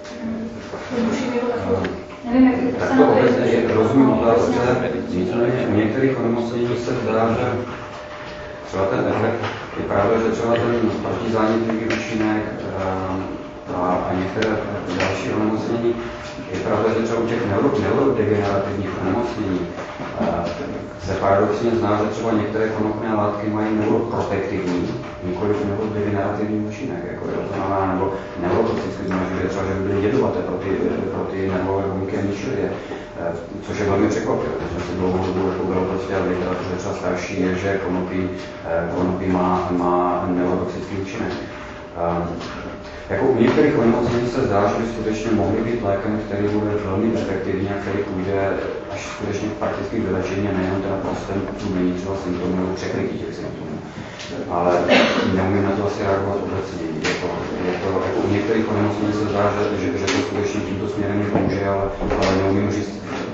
Nevím, jak tak to obecně rozumím otázce, nicméně u některých onemocnění se zdá, že třeba ten efekt, je pravda, že třeba ten protizánětlivý účinek a některé další onemocnění, je pravda, že třeba u těch neurodegenerativních onemocnění se paradoxně zná, že třeba některé konopné látky mají neuroprotektivní, nikoliv neurodegenerativní účinek, jako je to znamená, nebo neurotoxický, znamená, že třeba že by byly jedovaté pro ty nervové buňky a ničivě, což je velmi překvapivé, protože se dlouhou dobu jako bylo prostě a literatuře třeba starší je, že konopí má neurotoxický účinek. Jako u některých onemocnění se zdá, že by skutečně mohly být lékem, který bude velmi efektivní a který půjde až skutečně prakticky vylečení a nejen teda prostě tlumení třeba symptomů nebo překrytí těch symptomů. Ale neumím na to asi reagovat obecně. Jako u některých onemocnění se zdá, že to skutečně tímto směrem může, ale neumím říct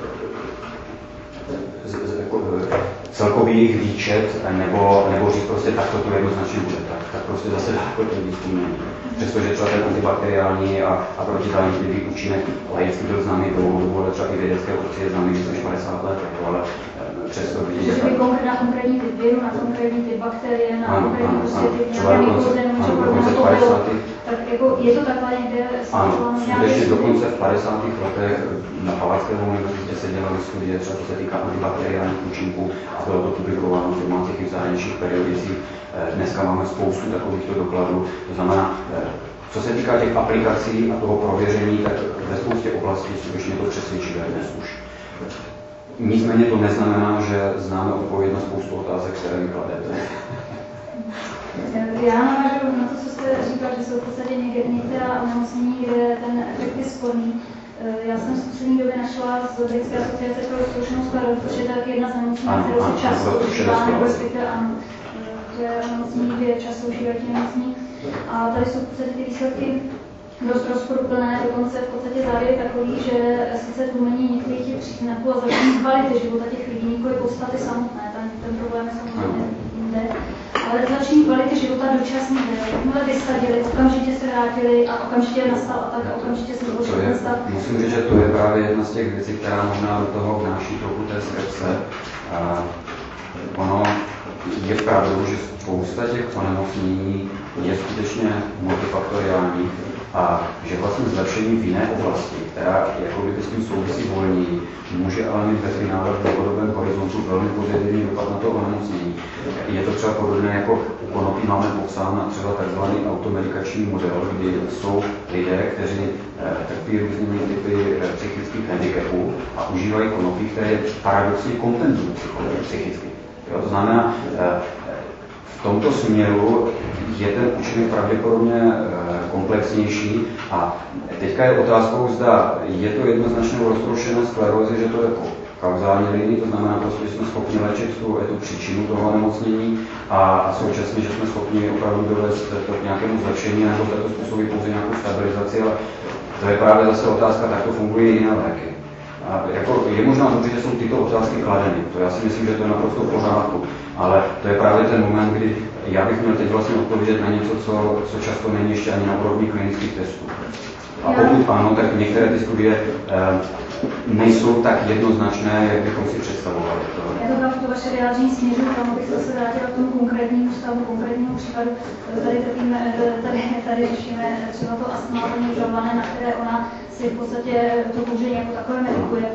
celkový jejich výčet, nebo říct prostě takto to jednoznačně bude. Tak prostě zase jako ten výzkum není. Přestože třeba ten antibakteriální a protizánětlivý účinek laicky byl známý dlouhou dobu, ale třeba i vědecké obci je známý víc než 50 let, ale přesto vidíte. Takže na konkrétní typ viru, na konkrétní typ bakterie, na konkrétní tak jako je to takhle někde? Ano, skutečně dokonce v 50. letech na Palacké univerzitě se dělaly studie, třeba co se týká antibakteriálních účinků a bylo to publikováno v domácích i zahraničních periodicích. Dneska máme spoustu takovýchto dokladů, to znamená, co se týká těch aplikací a toho prověření, tak ve spoustě oblastí skutečně to přesvědčivé dnes už. Nicméně to neznamená, že známe odpověď na spoustu otázek, které mi kladete. Já navážu na to, co jste říkal, že jsou v podstatě některá onemocnění, kde ten efekt je sporný. Já jsem v poslední době našla z Britské asociace pro roztroušenou sklerózu, protože to je jedna z onemocnění, kterou se často užívá, nebo respektive ano, to je onemocnění, kde často užívají ti nemocní. A tady jsou v podstatě ty výsledky dost rozporuplné, dokonce v podstatě závěr je takový, že sice tlumení některých těch příznaků a zlepšení kvality života těch lidí, nikoli podstaty samotné, ten problém je samozřejmě jinde, ale zlepšení kvality života dočasně, jakmile vysadili, okamžitě se vrátili a okamžitě nastal atak a okamžitě se zlepšil ten stav. Musím říct, že to je právě jedna z těch věcí, která možná do toho vnáší trochu té skepse. Ono je pravdou, že spousta těch onemocnění je skutečně multifaktoriální a že vlastně zlepšení v jiné oblasti, která jako by s tím souvisí volněji, může ale mít ve finále v dlouhodobém horizontu velmi pozitivní dopad na to onemocnění. Je to třeba podobné jako u konopí máme popsán třeba tzv. Automedikační model, kdy jsou lidé, kteří trpí různými typy psychických handicapů a užívají konopí, které paradoxně kompenzují psychicky. Jo, to znamená, v tomto směru je ten účinek pravděpodobně komplexnější a teďka je otázkou, zda je to jednoznačně u roztroušené sklerózy, že to je kauzální linii, to znamená, že jsme schopni léčit tu příčinu toho onemocnění a současně, že jsme schopni opravdu dovést to k nějakému zlepšení nebo to způsobí pouze nějakou stabilizaci, ale to je právě zase otázka, tak to fungují jiné léky. A jako je možná dobře, že jsou tyto otázky kladeny, to já si myslím, že to je naprosto v pořádku, ale to je právě ten moment, kdy já bych měl teď vlastně odpovědět na něco, co často není ještě ani na úrovni klinických testů. A pokud ano, tak některé ty studie nejsou tak jednoznačné, jak bychom si představovali. Já to to vaše vyjádření směřuji, tam bych se vrátila k tomu konkrétnímu stavu, konkrétnímu případu. Tady řešíme třeba to astma žalované, na které ona si v podstatě to kouření jako takové medikuje.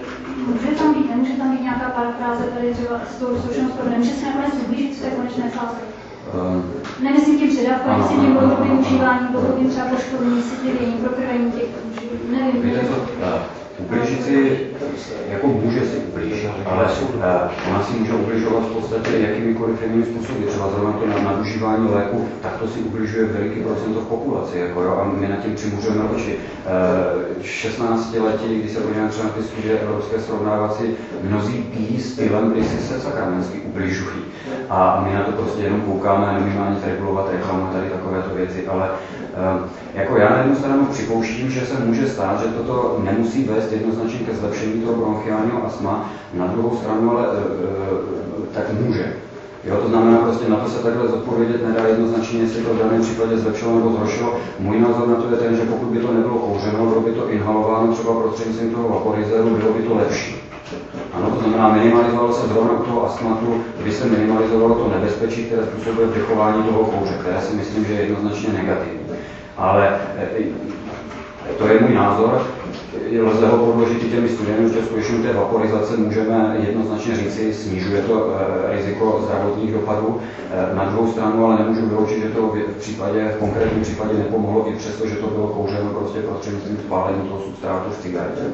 Nemůže tam být nějaká parafráze tady třeba s tou zkušeností, nemůže se nakonec ublížit v té konečné fázi. Nemyslím tím předávkám, myslím tím dlouhodobým užívání, dlouhodobým třeba poškození, citlivění, prokrvení těch, nevím. Víte co, ublížit si, jako může si ublížit, ale ona si může ubližovat v podstatě jakýmikoliv jinými způsoby, třeba zrovna to nadužívání léku, tak to si ubližuje veliký procento v populaci, jako jo, a my nad tím přimužujeme oči. 16 letí, když se podíváme třeba na ty studie evropské srovnávací, mnozí pijí stylem, kdy si se sakramensky ubližují. A my na to prostě jenom koukáme, nemůžeme ani regulovat reklamu, tady takovéto věci, ale jako já na jednu stranu připouštím, že se může stát, že toto nemusí vést jednoznačně ke zlepšení toho bronchiálního astma, na druhou stranu ale tak může. Jo, to znamená, prostě na to se takhle zodpovědět nedá jednoznačně, jestli to v daném případě zlepšilo nebo zhoršilo. Můj názor na to je ten, že pokud by to nebylo kouřeno, bylo by to inhalováno třeba prostřednictvím toho vaporizéru, bylo by to lepší. Ano, to znamená, minimalizovalo se zrovna u toho astmatu, kdy se minimalizovalo to nebezpečí, které způsobuje vdychování toho kouře, které si myslím, že je jednoznačně negativní. Ale to je můj názor. Lze ho podložit i těmi studiemi, že skutečně té vaporizace můžeme jednoznačně říci, snižuje to riziko zdravotních dopadů. Na druhou stranu ale nemůžu vyloučit, že to v konkrétním případě nepomohlo, i přesto, že to bylo kouřeno prostě prostřednictvím spálení toho substrátu v cigaretě.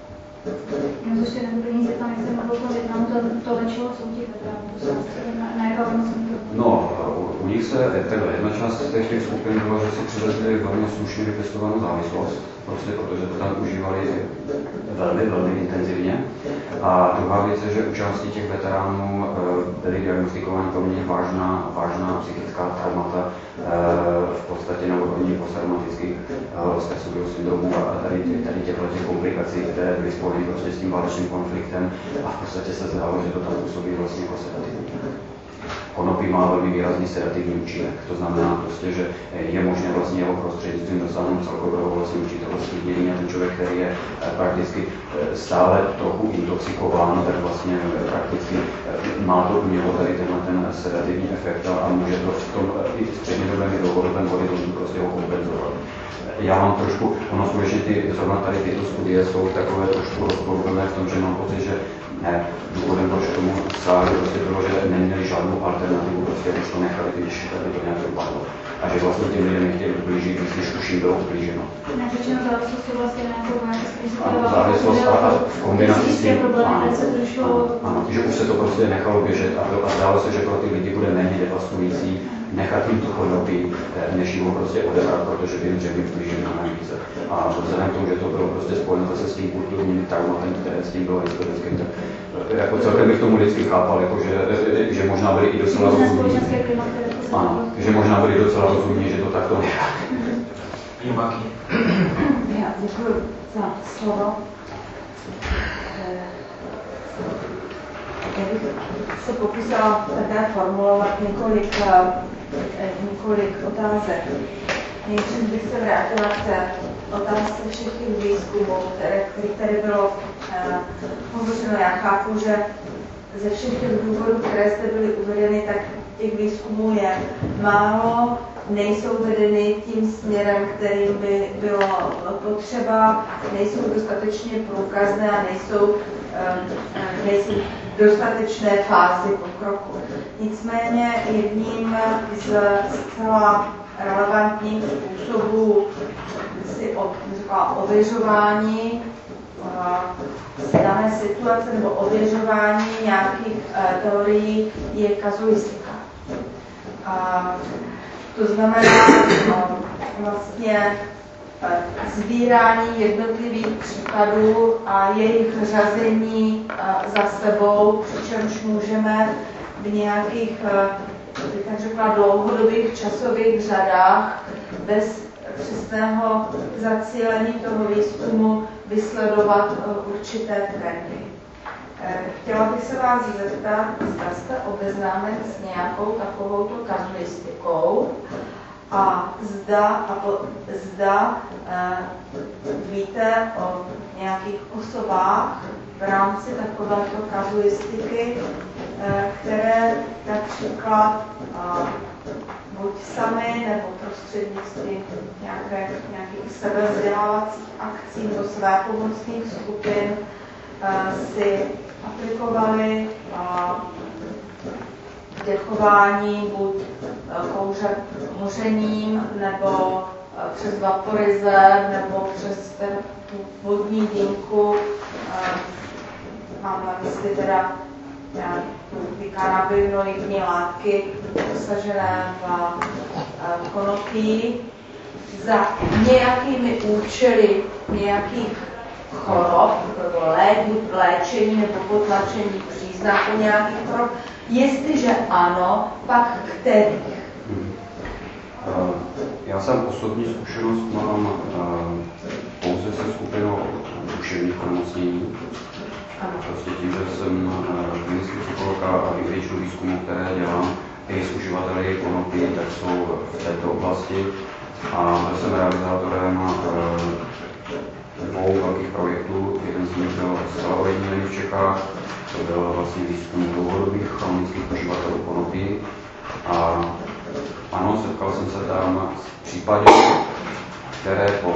No, ještě nebudu se tam, jak jsem mluvil o Vietnamu, to léčilo co u těch veteránů, na jaká onemocnění? No, u nich se, jedna část těch skupin byla, že si přivezli velmi slušně vypěstovanou závislost, prostě protože to tam užívali velmi, velmi intenzivně. A druhá věc je, že u části těch veteránů byly diagnostikovány poměrně vážná psychická traumata, v podstatě na úrovni posttraumatických stresového syndromu a tady těchto komplikací, které byly spojeny prostě s tím válečným konfliktem a v podstatě se zdálo, že to tam působí vlastně jako sedativní. Konopí má velmi výrazný sedativní účinek, to znamená prostě, že je možné vlastně jeho prostřednictvím dosáhnout celkového vlastně určitého sklidnění a ten člověk, který je prakticky stále trochu intoxikován, tak vlastně prakticky má to u něho tady ten sedativní efekt a může to v tom i střednědobém i dlouhodobém horizontu prostě ho kompenzovat. Já mám trošku, ono skutečně zrovna tady tyto studie jsou takové trošku rozporuplné v tom, že mám pocit, že Ne, důvodem proč k tomu sáhli prostě bylo, že neměli žádnou alternativu, prostě už to nechali, když by to nějak dopadlo. A že vlastně těm lidem nechtěli ublížit, když už jim bylo ublíženo. Řečeno závislost je vlastně nějakou závislost a v kombinaci s tím, ano, že už se to prostě nechalo běžet a zdálo se, že pro ty lidi bude méně devastující nechat jim to konopí, než jim prostě odebrat, protože by jim řekli ublížili mnohem více. A vzhledem k tomu, že to bylo prostě spojeno zase s tím kulturním traumatem, které s tím bylo historicky, tak jako celkem bych tomu vždycky chápal, jako že možná byli i docela rozumní. Ano, že možná byli docela rozumní, že to takto nechá. Já děkuji za slovo. Já bych se pokusila také formulovat několik otázek. Nejdřív bych se vrátila k té otázce všech těch výzkumů, který tady bylo hovořeno. Já chápu, že ze všech těch důvodů, které zde byly uvedeny, tak těch výzkumů je málo, nejsou vedeny tím směrem, kterým by bylo potřeba, nejsou dostatečně průkazné a nejsou dostatečné fázi pokroku. Nicméně jedním z zcela relevantních způsobů ověřování dané situace nebo ověřování nějakých teorií je kazuistika. To znamená vlastně sbírání jednotlivých případů a jejich řazení za sebou, přičemž můžeme v nějakých, bych tak řekla, dlouhodobých časových řadách bez přesného zacílení toho výzkumu vysledovat určité trendy. Chtěla bych se vás zeptat, zda jste obeznámen s nějakou takovouto kazuistikou a zda víte o nějakých osobách v rámci takovéto kazuistiky, které například buď sami nebo prostřednictvím nějakých sebevzdělávacích akcí nebo svépomocných skupin si aplikovali dechování buď kouřením nebo přes vaporizér nebo přes tu vodní dýmku. Mám na mysli teda ty kanabinoidní látky obsažené v konopí za nějakými účely nějakých chorob, buď léčení nebo potlačení příznaků nějakých chorob. Jestliže ano, pak kterých? Já jsem osobní zkušenost mám pouze se skupinou duševních onemocnění. Prostě tím, že jsem klinický psycholog a většinu výzkumů, které dělám, i s uživateli konopí, tak jsou v této oblasti. A byl jsem realizátorem dvou velkých projektů. Jeden z nich byl zcela ojedinělý v Čechách. To byl vlastně výzkum dlouhodobých chronických uživatelů konopí. A ano, setkal jsem se tam s případy, které po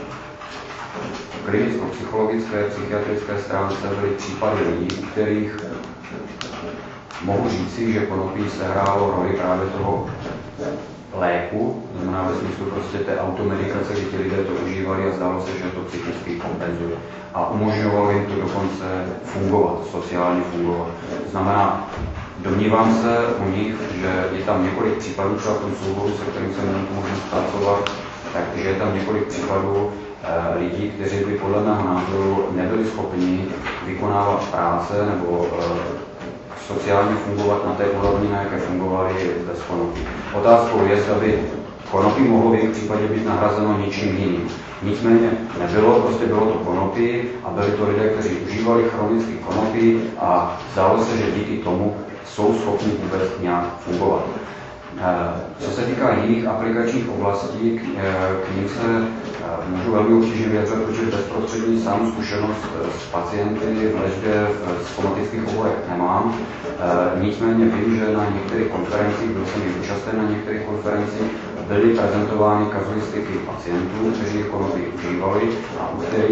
klinicko-psychologické, psychiatrické stránce byly případy lidí, u kterých mohu říci, že konopí sehrálo roli právě toho léku, znamená ve smyslu prostě té automedikace, kdy ti lidé to užívali a zdálo se, že to psychicky kompenzuje. A umožňovalo jim to dokonce fungovat, sociálně fungovat. Znamená, domnívám se u nich, že je tam několik případů, třeba v tom souboru, se kterým jsem měl možnost pracovat, takže je tam několik případů lidí, kteří by podle mého názoru nebyli schopni vykonávat práce nebo sociálně fungovat na té úrovni, na jaké fungovali bez konopí. Otázkou je, zda by konopí mohlo v jejich případě být nahrazeno něčím jiným. Nicméně nebylo, prostě bylo to konopí a byli to lidé, kteří užívali chronicky konopí a zdálo se, že díky tomu jsou schopni vůbec nějak fungovat. Co se týká jiných aplikačních oblastí, k nim se můžu velmi obtížně vyjadřovat, protože bezprostřední sám zkušenost s pacienty v léčbě v somatických oborech nemám. Nicméně vím, že na některých konferencích, byl jsem i účasten na některých konferencích, byly prezentovány kazuistiky pacientů, kteří konopí užívali a u kterých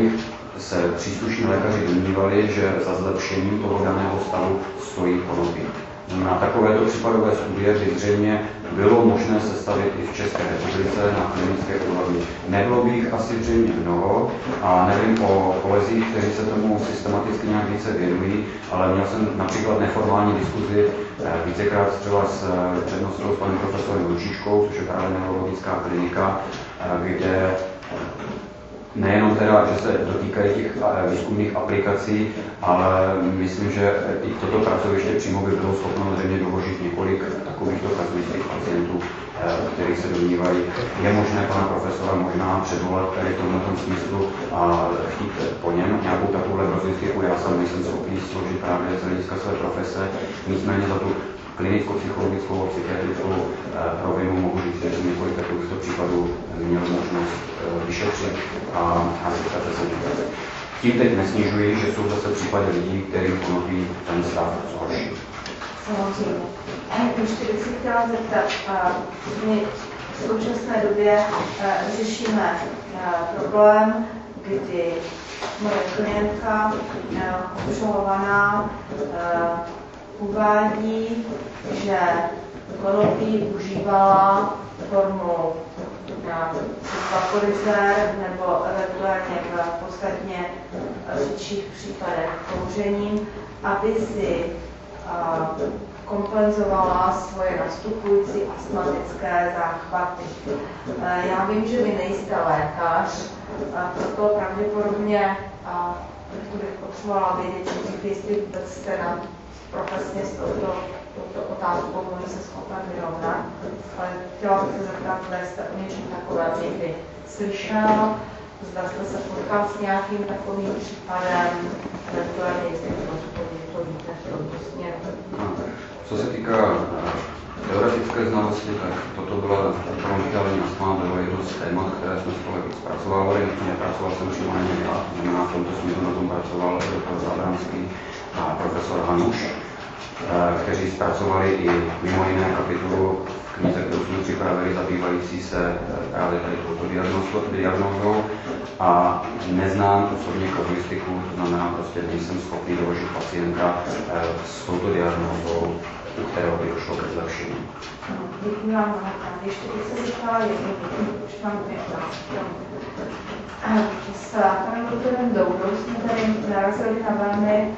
se příslušní lékaři domnívali, že za zlepšením toho daného stavu stojí konopí. Na takovéto případové studie by zřejmě bylo možné sestavit i v České republice na klinické úrovni. Nebylo by jich asi zřejmě mnoho a nevím o kolezích, kteří se tomu systematicky nějak více věnují, ale měl jsem například neformální diskuzi vícekrát třeba s přednostou s panem profesorem Lučičkou, což je právě neurologická klinika, kde nejenom teda, že se dotýkají těch výzkumných aplikací, ale myslím, že i toto pracoviště přímo by bylo schopno zřejmě doložit několik takovýchto kazuistických pacientů, kterých se domnívají. Je možné pana profesora možná předvolat tady v tomto smyslu a chtít po něm nějakou takovou kazuistiku. Já sám nejsem schopný složit právě z hlediska své profese, nicméně za tu klinickou, psychologickou a psychiatrickou rovinu mohu říct, že jsem několik takovýchto případů měl možnost vyšetřit a zeptat se mě. Tím teď nesnižuji, že jsou zase případy lidí, kterým konopí ten stav zhorší. Samozřejmě. Ještě bych si chtěla zeptat, my v současné době řešíme problém, kdy moje klientka obžalovaná uvádí, že konopí užívala formou vaporizer nebo eventuálně v podstatně větších případech kouřením, aby si kompenzovala svoje nastupující astmatické záchvaty. Já vím, že vy nejste lékař, proto pravděpodobně bych potřebovala vědět, jestli vůbec jste profesně s touto otázkou může se schopen vyrovnat. Ale chtěla bych se zeptat, zda jste o něčem takovém někdy slyšel, zda jste se potkal s nějakým takovým případem, eventuálně jestli to víte v tomto směru. Co se týká teoretické znalosti, tak toto byla bronchiální astma, bylo jedno z témat, které jsme spolu zpracovávali. Nepracoval jsem přímo na něm já, znamená v tomto směru na tom pracoval doktor Zabranský a profesor Hanuš, kteří zpracovali i mimo jiné kapitolu v knize, kterou jsme připravili, zabývající se právě tady touto diagnózou a neznám osobně kazuistiku, to znamená prostě nejsem schopný doložit pacienta s touto diagnózou, u kterého by došlo ke zlepšení. Děkuji vám mnohokrát. Ještě bych se zeptala jednu, už mám dvě otázky. S panem doktorem Doudou jsme tady narazili na velmi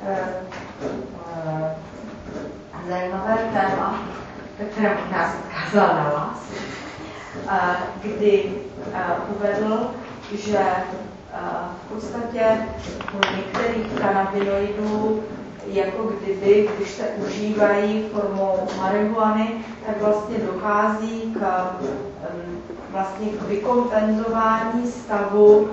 zajímavé téma, které nás odkázala na vás, kdy uvedl, že v podstatě u některých kanabinoidů, jako kdyby, když se užívají formou marihuany, tak vlastně dochází k vykompenzování stavu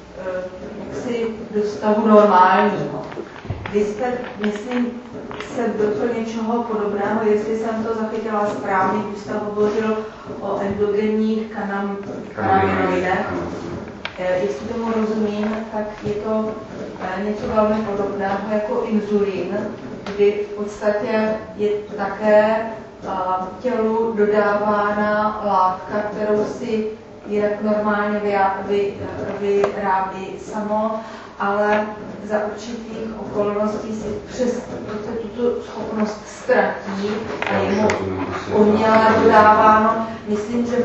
do stavu normálního. Vy jste, myslím, se dotkl něčeho podobného, jestli jsem to zachytila správně, když jste hovořil o endogenních kanabinoidech. Jestli tomu rozumím, tak je to něco velmi podobného jako inzulín, kdy v podstatě je také tělu dodávána látka, kterou si jinak normálně vyrábí samo, ale za určitých okolností si přes tuto schopnost ztratí a je mu uměle dodáváno. Myslím, že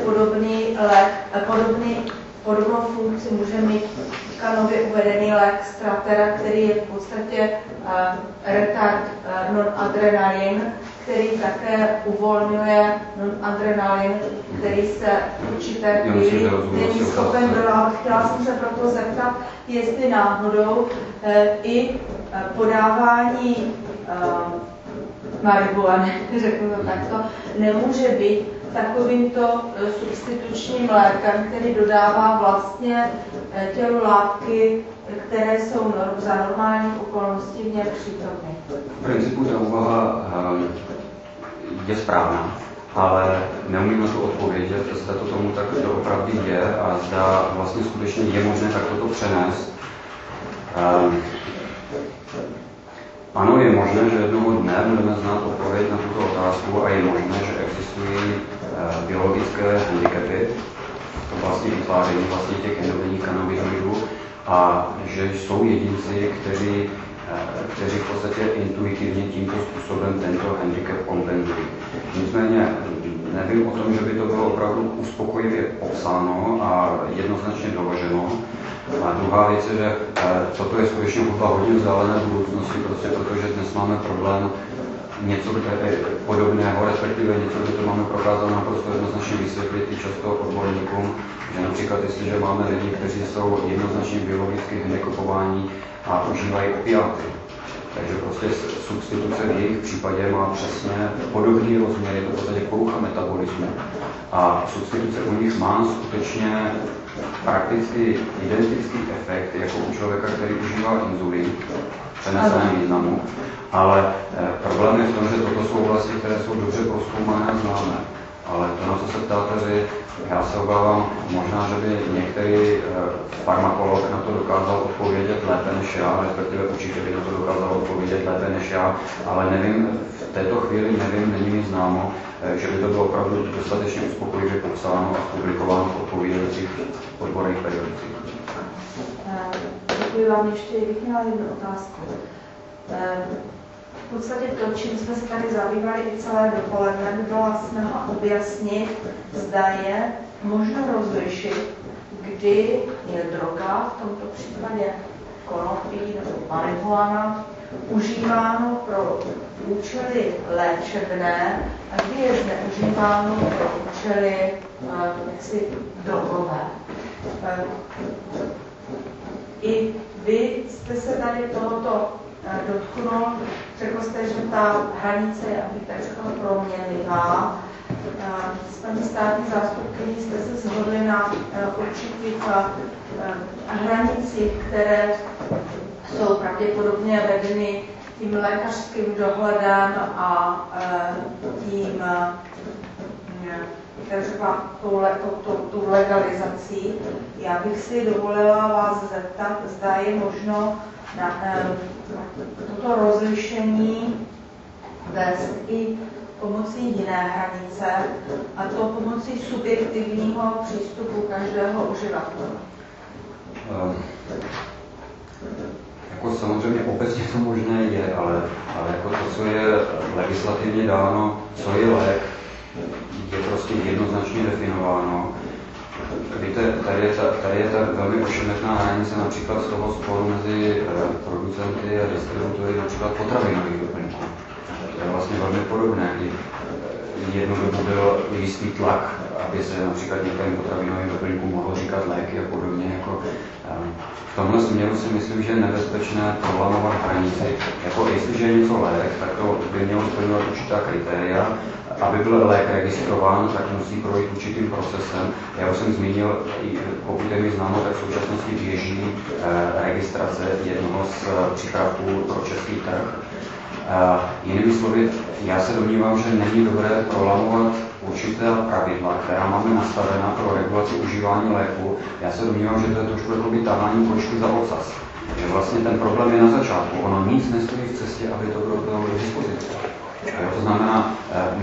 podobnou funkci může mít nově uvedený lék Stratera, který je v podstatě retard non-adrenalin, který také uvolňuje non-adrenalin, který se v určité chvíli není schopen dodávat. Chtěla jsem se proto zeptat, jestli náhodou i podávání marihuany, řeknu to takto, nemůže být takovýmto substitučním lékem, který dodává vlastně tělu látky, které jsou za normálních okolností v něm přítomny. V principu ta úvaha je správná, ale neumím na to odpovědět, zda to tomu tak opravdu je a zda vlastně skutečně je možné takto to přenést. Ano, je možné, že jednoho dne budeme znát odpověď na tuto otázku a je možné, že existují biologické handicapy v oblasti vytváření vlastně těch endogenních kanabinoidů a že jsou jedinci, kteří v podstatě intuitivně tímto způsobem tento handicap kompenzují. Nicméně nevím o tom, že by to bylo opravdu uspokojivě popsáno a jednoznačně doloženo. A druhá věc je, že toto je skutečně hudba hodně vzdálené budoucnosti, prostě protože dnes máme problém něco podobného, respektive něco, kde to máme prokázat naprosto jednoznačně vysvětlit i často odborníkům, že například jestliže máme lidi, kteří jsou jednoznačně biologicky handicapováni a užívají opiáty, takže prostě substituce v jejich případě má přesně podobný rozměr, je to v podstatě porucha metabolismu. A substituce u nich má skutečně prakticky identický efekt jako u člověka, který užívá inzulin v přeneseném významu. Ale problém je v tom, že toto jsou oblasti, které jsou dobře prozkoumané a známé. Ale to, na co se ptáte vy, já se obávám, možná, že by některý farmakolog na to dokázal odpovědět lépe než já, respektive určitě by na to dokázal odpovědět lépe než já, ale nevím, v této chvíli nevím, není mi známo, že by to bylo opravdu dostatečně uspokojivě popsáno a publikováno v odpovídajících odborných periodicích. Děkuji vám, ještě bych měla jednu otázku. V podstatě to, čím jsme se tady zabývali i celé dopoledne, byla snaha objasnit, zda je možno rozlišit, kdy je droga, v tomto případě konopí nebo marihuana, užíváno pro účely léčebné a kdy je zneužíváno pro účely jaksi drogové. I vy jste se tady tohoto dotknul, řekl jste, že ta hranice je, abych tak řekla, proměnlivá. S paní státní zástupkyní jste se shodli na určitých hranicích, které jsou pravděpodobně vedeny tím lékařským dohledem a tím třeba tou legalizací. Já bych si dovolila vás zeptat, zda je možno na toto rozlišení vést i pomocí jiné hranice, a to pomocí subjektivního přístupu každého uživatele. Jako samozřejmě obecně to možné je, ale jako to, co je legislativně dáno, co je lék, je prostě jednoznačně definováno. Víte, tady je ta velmi ošemetná hranice například z toho sporu mezi producenty a distributory například potravinových doplňků. To je vlastně velmi podobné, kdy jednu dobu byl jistý tlak, aby se například některým potravinovým doplňkům mohlo říkat léky a podobně. Jako, v tomhle směru si myslím, že je nebezpečné prolamovat hranici. Jako jestliže je něco lék, tak to by mělo splňovat určitá kritéria. Aby byl lék registrován, tak musí projít určitým procesem. Já už jsem zmínil, pokud je mi známo, tak v současnosti běží registrace jednoho z přípravků pro český trh. Jinými slovy, já se domnívám, že není dobré prolamovat určitá pravidla, která máme nastavená pro regulaci užívání léku. Já se domnívám, že to je trošku jakoby tahání kočky za ocas. Že vlastně ten problém je na začátku. Ono nic nestojí v cestě, aby to bylo k dispozici. To znamená,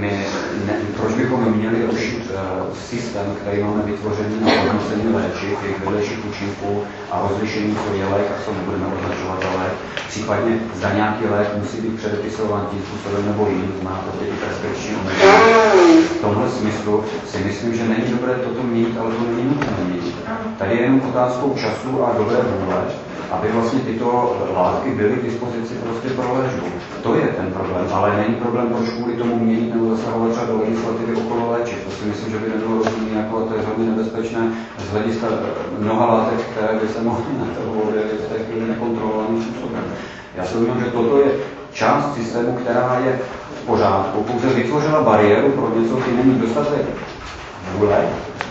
proč bychom měli rušit systém, který máme vytvořený na hodnocení léčiv, jejich vedlejších účinků a rozlišení, co je lék a co nebudeme označovat za lék. Případně zda nějaký lék musí být předepisován tím způsobem nebo jiným, znamená to i preskripční omezení. V tomhle smyslu si myslím, že není dobré toto měnit, ale to není nutné měnit. Tady je jenom otázkou času a dobré vůle, aby vlastně tyto látky byly k dispozici prostě pro léčbu. To je ten problém, ale není problém, proč kvůli tomu měnit nebo zasahovat třeba do legislativy okolo léčiv. To si myslím, že by nebylo rozumné, jako to je velmi nebezpečné z hlediska mnoha látek, které by se mohly na trhu objevit v té chvíli nekontrolovaným způsobem. Já si domnívám, že toto je část systému, která je v pořádku, pouze vytvořila bariéru pro něco, co není dostatek vůle,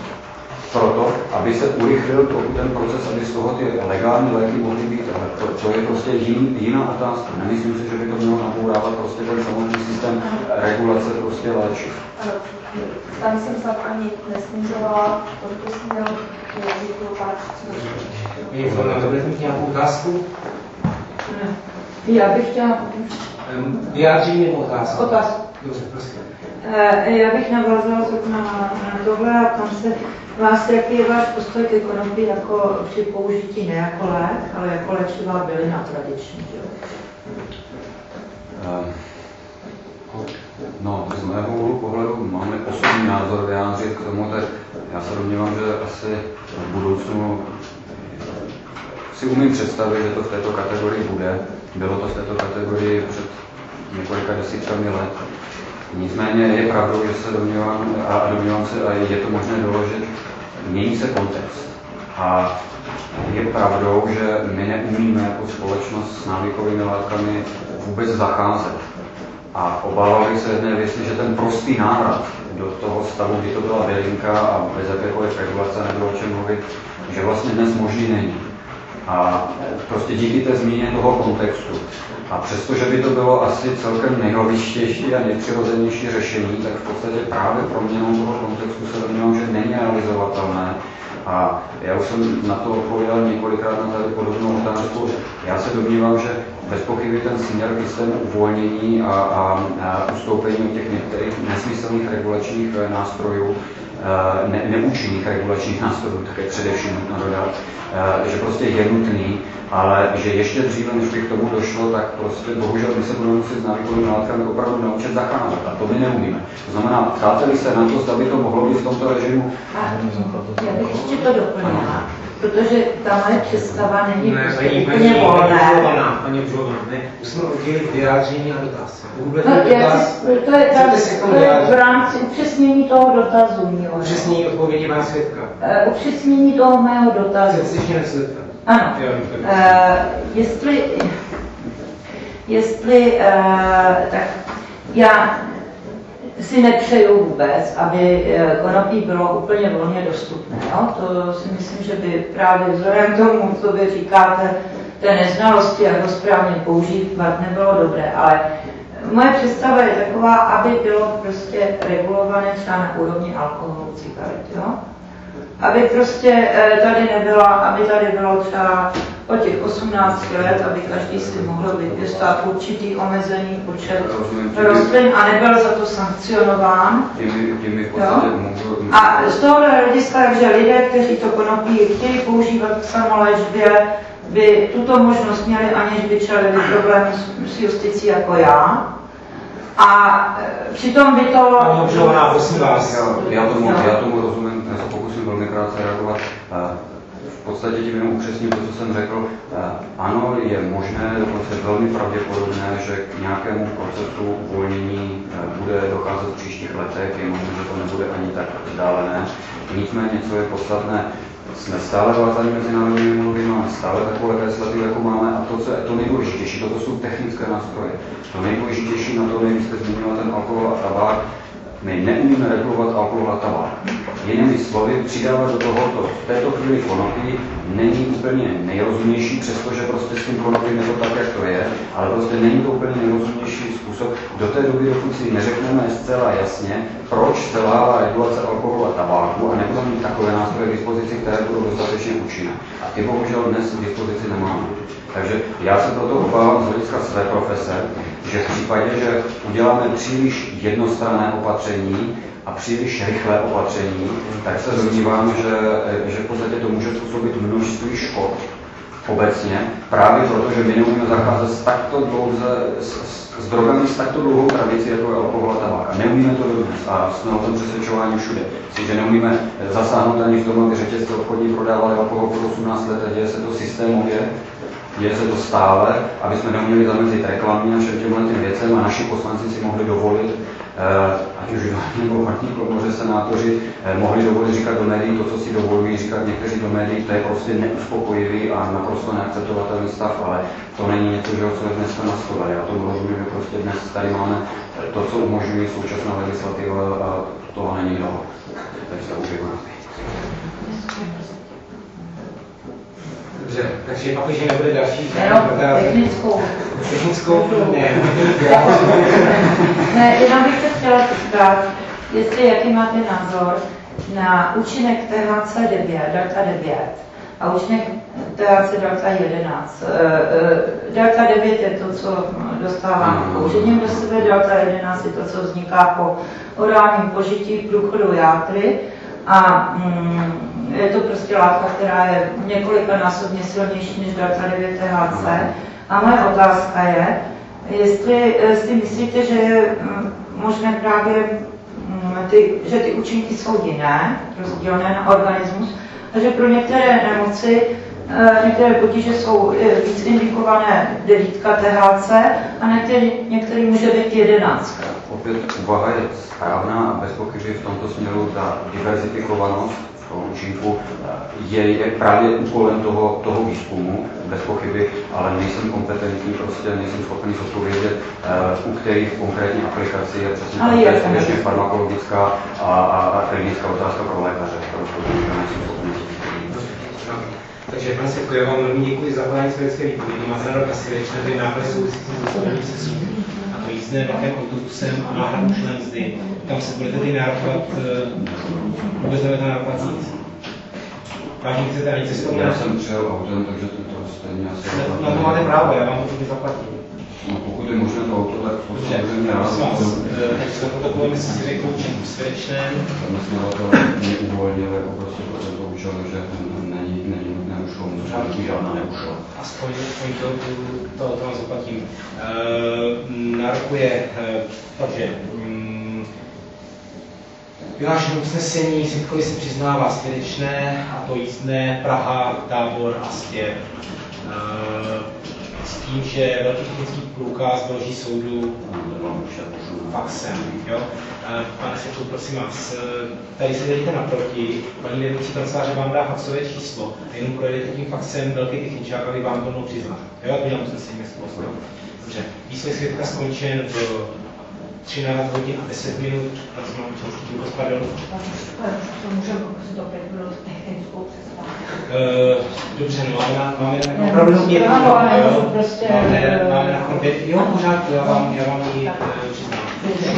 proto, aby se urychlil ten proces, aby z toho ty legální léky mohly být, ale to je prostě jiná otázka. Nemyslím si, že by to mělo nabourávat prostě ten samotný systém regulace prostě léčiv. Tam jsem se ani nesnižovala, proto jsem měl děkuji pár předsedů. Budete mít nějakou otázku? Já bych chtěla... Vyjádření nebo otázku? Otázku. Dobře, prosím. Já bych navázala na tohle a tam se vás, jaký je váš postoj ke konopi jako při použití ne jako lék, ale jako léčivá bylina tradiční, že? No, z mého úhlu pohledu máme osobní názor vyjádřit k tomu, tak já se domnívám, že asi v budoucnu si umím představit, že to v této kategorii bude. Bylo to v této kategorii před několika desítkami let. Nicméně je pravdou, že se domnívám se, a je to možné doložit, mění se kontext. A je pravdou, že my neumíme jako společnost s návykovými látkami vůbec zacházet. A obávali se jedné věci, že ten prostý návrat do toho stavu, kdy to byla bylinka a bez jakékoliv regulace nebylo o čem mluvit, že vlastně dnes možný není. A prostě díky té změně toho kontextu. A přestože by to bylo asi celkem nejlogičtější a nejpřirozenější řešení, tak v podstatě právě proměnou toho kontextu se domnívám, že není realizovatelné. A já už jsem na to odpověděl několikrát na tady podobnou otázku. Já se domnívám, že bez pochyby ten směr k jistému uvolnění a ustoupení od těch některých nesmyslných regulačních nástrojů, neúčinných regulačních nástrojů, také především nutno dodat, že prostě je nutný, ale že ještě dříve, než by k tomu došlo, tak prostě bohužel my se budeme muset s návykovými látkami opravdu naučit zacházet a to my neumíme. To znamená, ptáte-li se na to, zda by to mohlo být v tomto režimu? Já bych ještě to doplnila, protože ta moje představa není úplně volná. Paní Obžovaná, ne, musíme oddělit vyjádření a dotaz. To je v rámci upřesnění toho dotazu. Upřesnění odpovědi pana svědka. Upřesnění toho mého dotazu. Chcete ještě nesvědka? Ano. Jestli tak já si nepřeju vůbec, aby konopí bylo úplně volně dostupné. Jo? To si myslím, že by právě vzhledem tomu, co vy říkáte, té neznalosti, jak ho správně používat, nebylo dobré. Ale moje představa je taková, aby bylo prostě regulované třeba na úrovni alkoholu, cigaret. Jo? Aby prostě tady nebyla, aby tady bylo třeba od těch 18 let, aby každý si mohl vypěstovat určitý omezený počet rostlin a nebyl za to sankcionován. A z toho hlediska, že lidé, kteří to konopí chtějí používat k samoléčbě, by tuto možnost měli, aniž by čelili problémy s justicí jako já. A přitom by to... Paní Obžovaná, prosím vás. Já tomu rozumím, já se pokusím velmi krátce reagovat. V podstatě tím jenom upřesním to, co jsem řekl. Ano, je možné, dokonce velmi pravděpodobné, že k nějakému procesu uvolnění bude docházet v příštích letech. Je možné, že to nebude ani tak vzdálené. Nicméně, co je podstatné, jsme stále vázaní mezinárodními mluvy, máme stále takovou legislativu, jako máme, a to, co je to nejdůležitější, toto jsou technické nástroje. To nejdůležitější na to, nejvíc jste zmínila ten alkohol a tabák. My neumíme regulovat alkohol a tabák. Jinými slovy, přidávat do tohoto v této chvíli konopí není úplně nejrozumnější, přestože prostě s tím konopím je to tak, jak to je, ale prostě není to úplně nejrozumnější způsob. Do té doby, dokud si neřekneme zcela jasně, proč selhává regulace alkoholu a tabáku a nebudeme mít takové nástroje k dispozici, které budou dostatečně účinné. A ty bohužel dnes k dispozici nemáme. Takže já se proto obávám z hlediska své profese, že v případě, že uděláme příliš jednostranné opatření a příliš rychlé opatření, tak se domnívám, že v podstatě to může způsobit množství škod obecně, právě proto, že my neumíme zacházet s drogami s takto dlouhou tradicí, jako je alkohol a tabák. A neumíme to dodnes a jsme o tom přesvědčováni všude. Že neumíme zasáhnout ani v tom, aby řetězce obchodní prodávali alkohol po 18 let a děje se to systémově, děje se to stále, aby jsme neuměli zamezit reklamy a všem těmhle věcem a naši poslanci si mohli dovolit, ať už nebo horní komoře senátoři, mohli dovolit říkat do médií to, co si dovolují říkat někteří do médií, to je prostě neuspokojivý a naprosto neakceptovatelný stav, ale to není něco, co je dneska na stole. Já tomu rozumím, že prostě dnes tady máme to, co umožňuje současná legislativa a toho není dohod. Takže se užijeme. Dobře, takže pak, když nebude další... Technickou? Ne, jenom bych se chtěla zeptat, jaký máte názor na účinek THC9, Delta 9 a účinek THC delta 11. Delta 9 je to, co dostávám kouřením do sebe, delta 11 je to, co vzniká po orálním požití průchodu játry a je to prostě látka, která je několikanásobně silnější než delta 9 THC. A moje otázka je, jestli si myslíte, že je možné právě že ty účinky jsou jiné, rozdílné na organismus, a že pro některé nemoci, některé potíže jsou víc indikované 9 THC a některý může být 11. Opět úvaha je správná a bez pochyby v tomto směru ta diverzifikovanost toho účinku je právě úkolem toho výzkumu, bez pochyby, ale nejsem kompetentní, prostě nejsem schopný zodpovědět, u kterých konkrétní aplikací je přesně skutečně farmakologická a klinická otázka pro lékaře. Nejsem schopný. Takže, pane Světko, já vám velmi děkuji za podání svědecké výpovědi. Máte na rok asi většinou náklady souvisící s ústavním sesí. A to jízdné velkým autobusem a náhradu člen mzdy. Tam se budete ty nárokovat, vůbec nebudete nárokovat nic. Vážně chcete ani cestovné? Já jsem přijel autem, takže to stejně asi... Na to máte právo, já vám to určitě zaplatím. No, pokud je možné to auto, tak samozřejmě rád. Takže jsme protokolem, jestli si řekl účinku svědečném. Zaměstnavatel mě uvolnil jako prostě pro tento účel, že není nutné ušlo, žádná neušlo. Aspoň to vám zaplatím. Nárokuje, takže vyhlášené usnesení svědkovi se přiznává svědečné, a to jízdné Praha, Tábor a Stěr. S tím, že velký technický průkaz doloží soudu faxem. Jo? Pane Světku, prosím vás, tady se jdete naproti, paní vedoucí kanceláře vám dá faxové číslo a jenom projedete tím faxem velký techničák, aby vám to mohl přiznat. Jo, to dělám usnesení spolu. Dobře, výslech svědka skončen v 13 hodin a 10 minut, tak jsme mám čas tím rozpadl. Můžeme pokusit o 5 minut technickou přestávku. Dobře, no, máme opravdu 5 minut. Máme na 5, jo, pořád, já vám ji přiznám.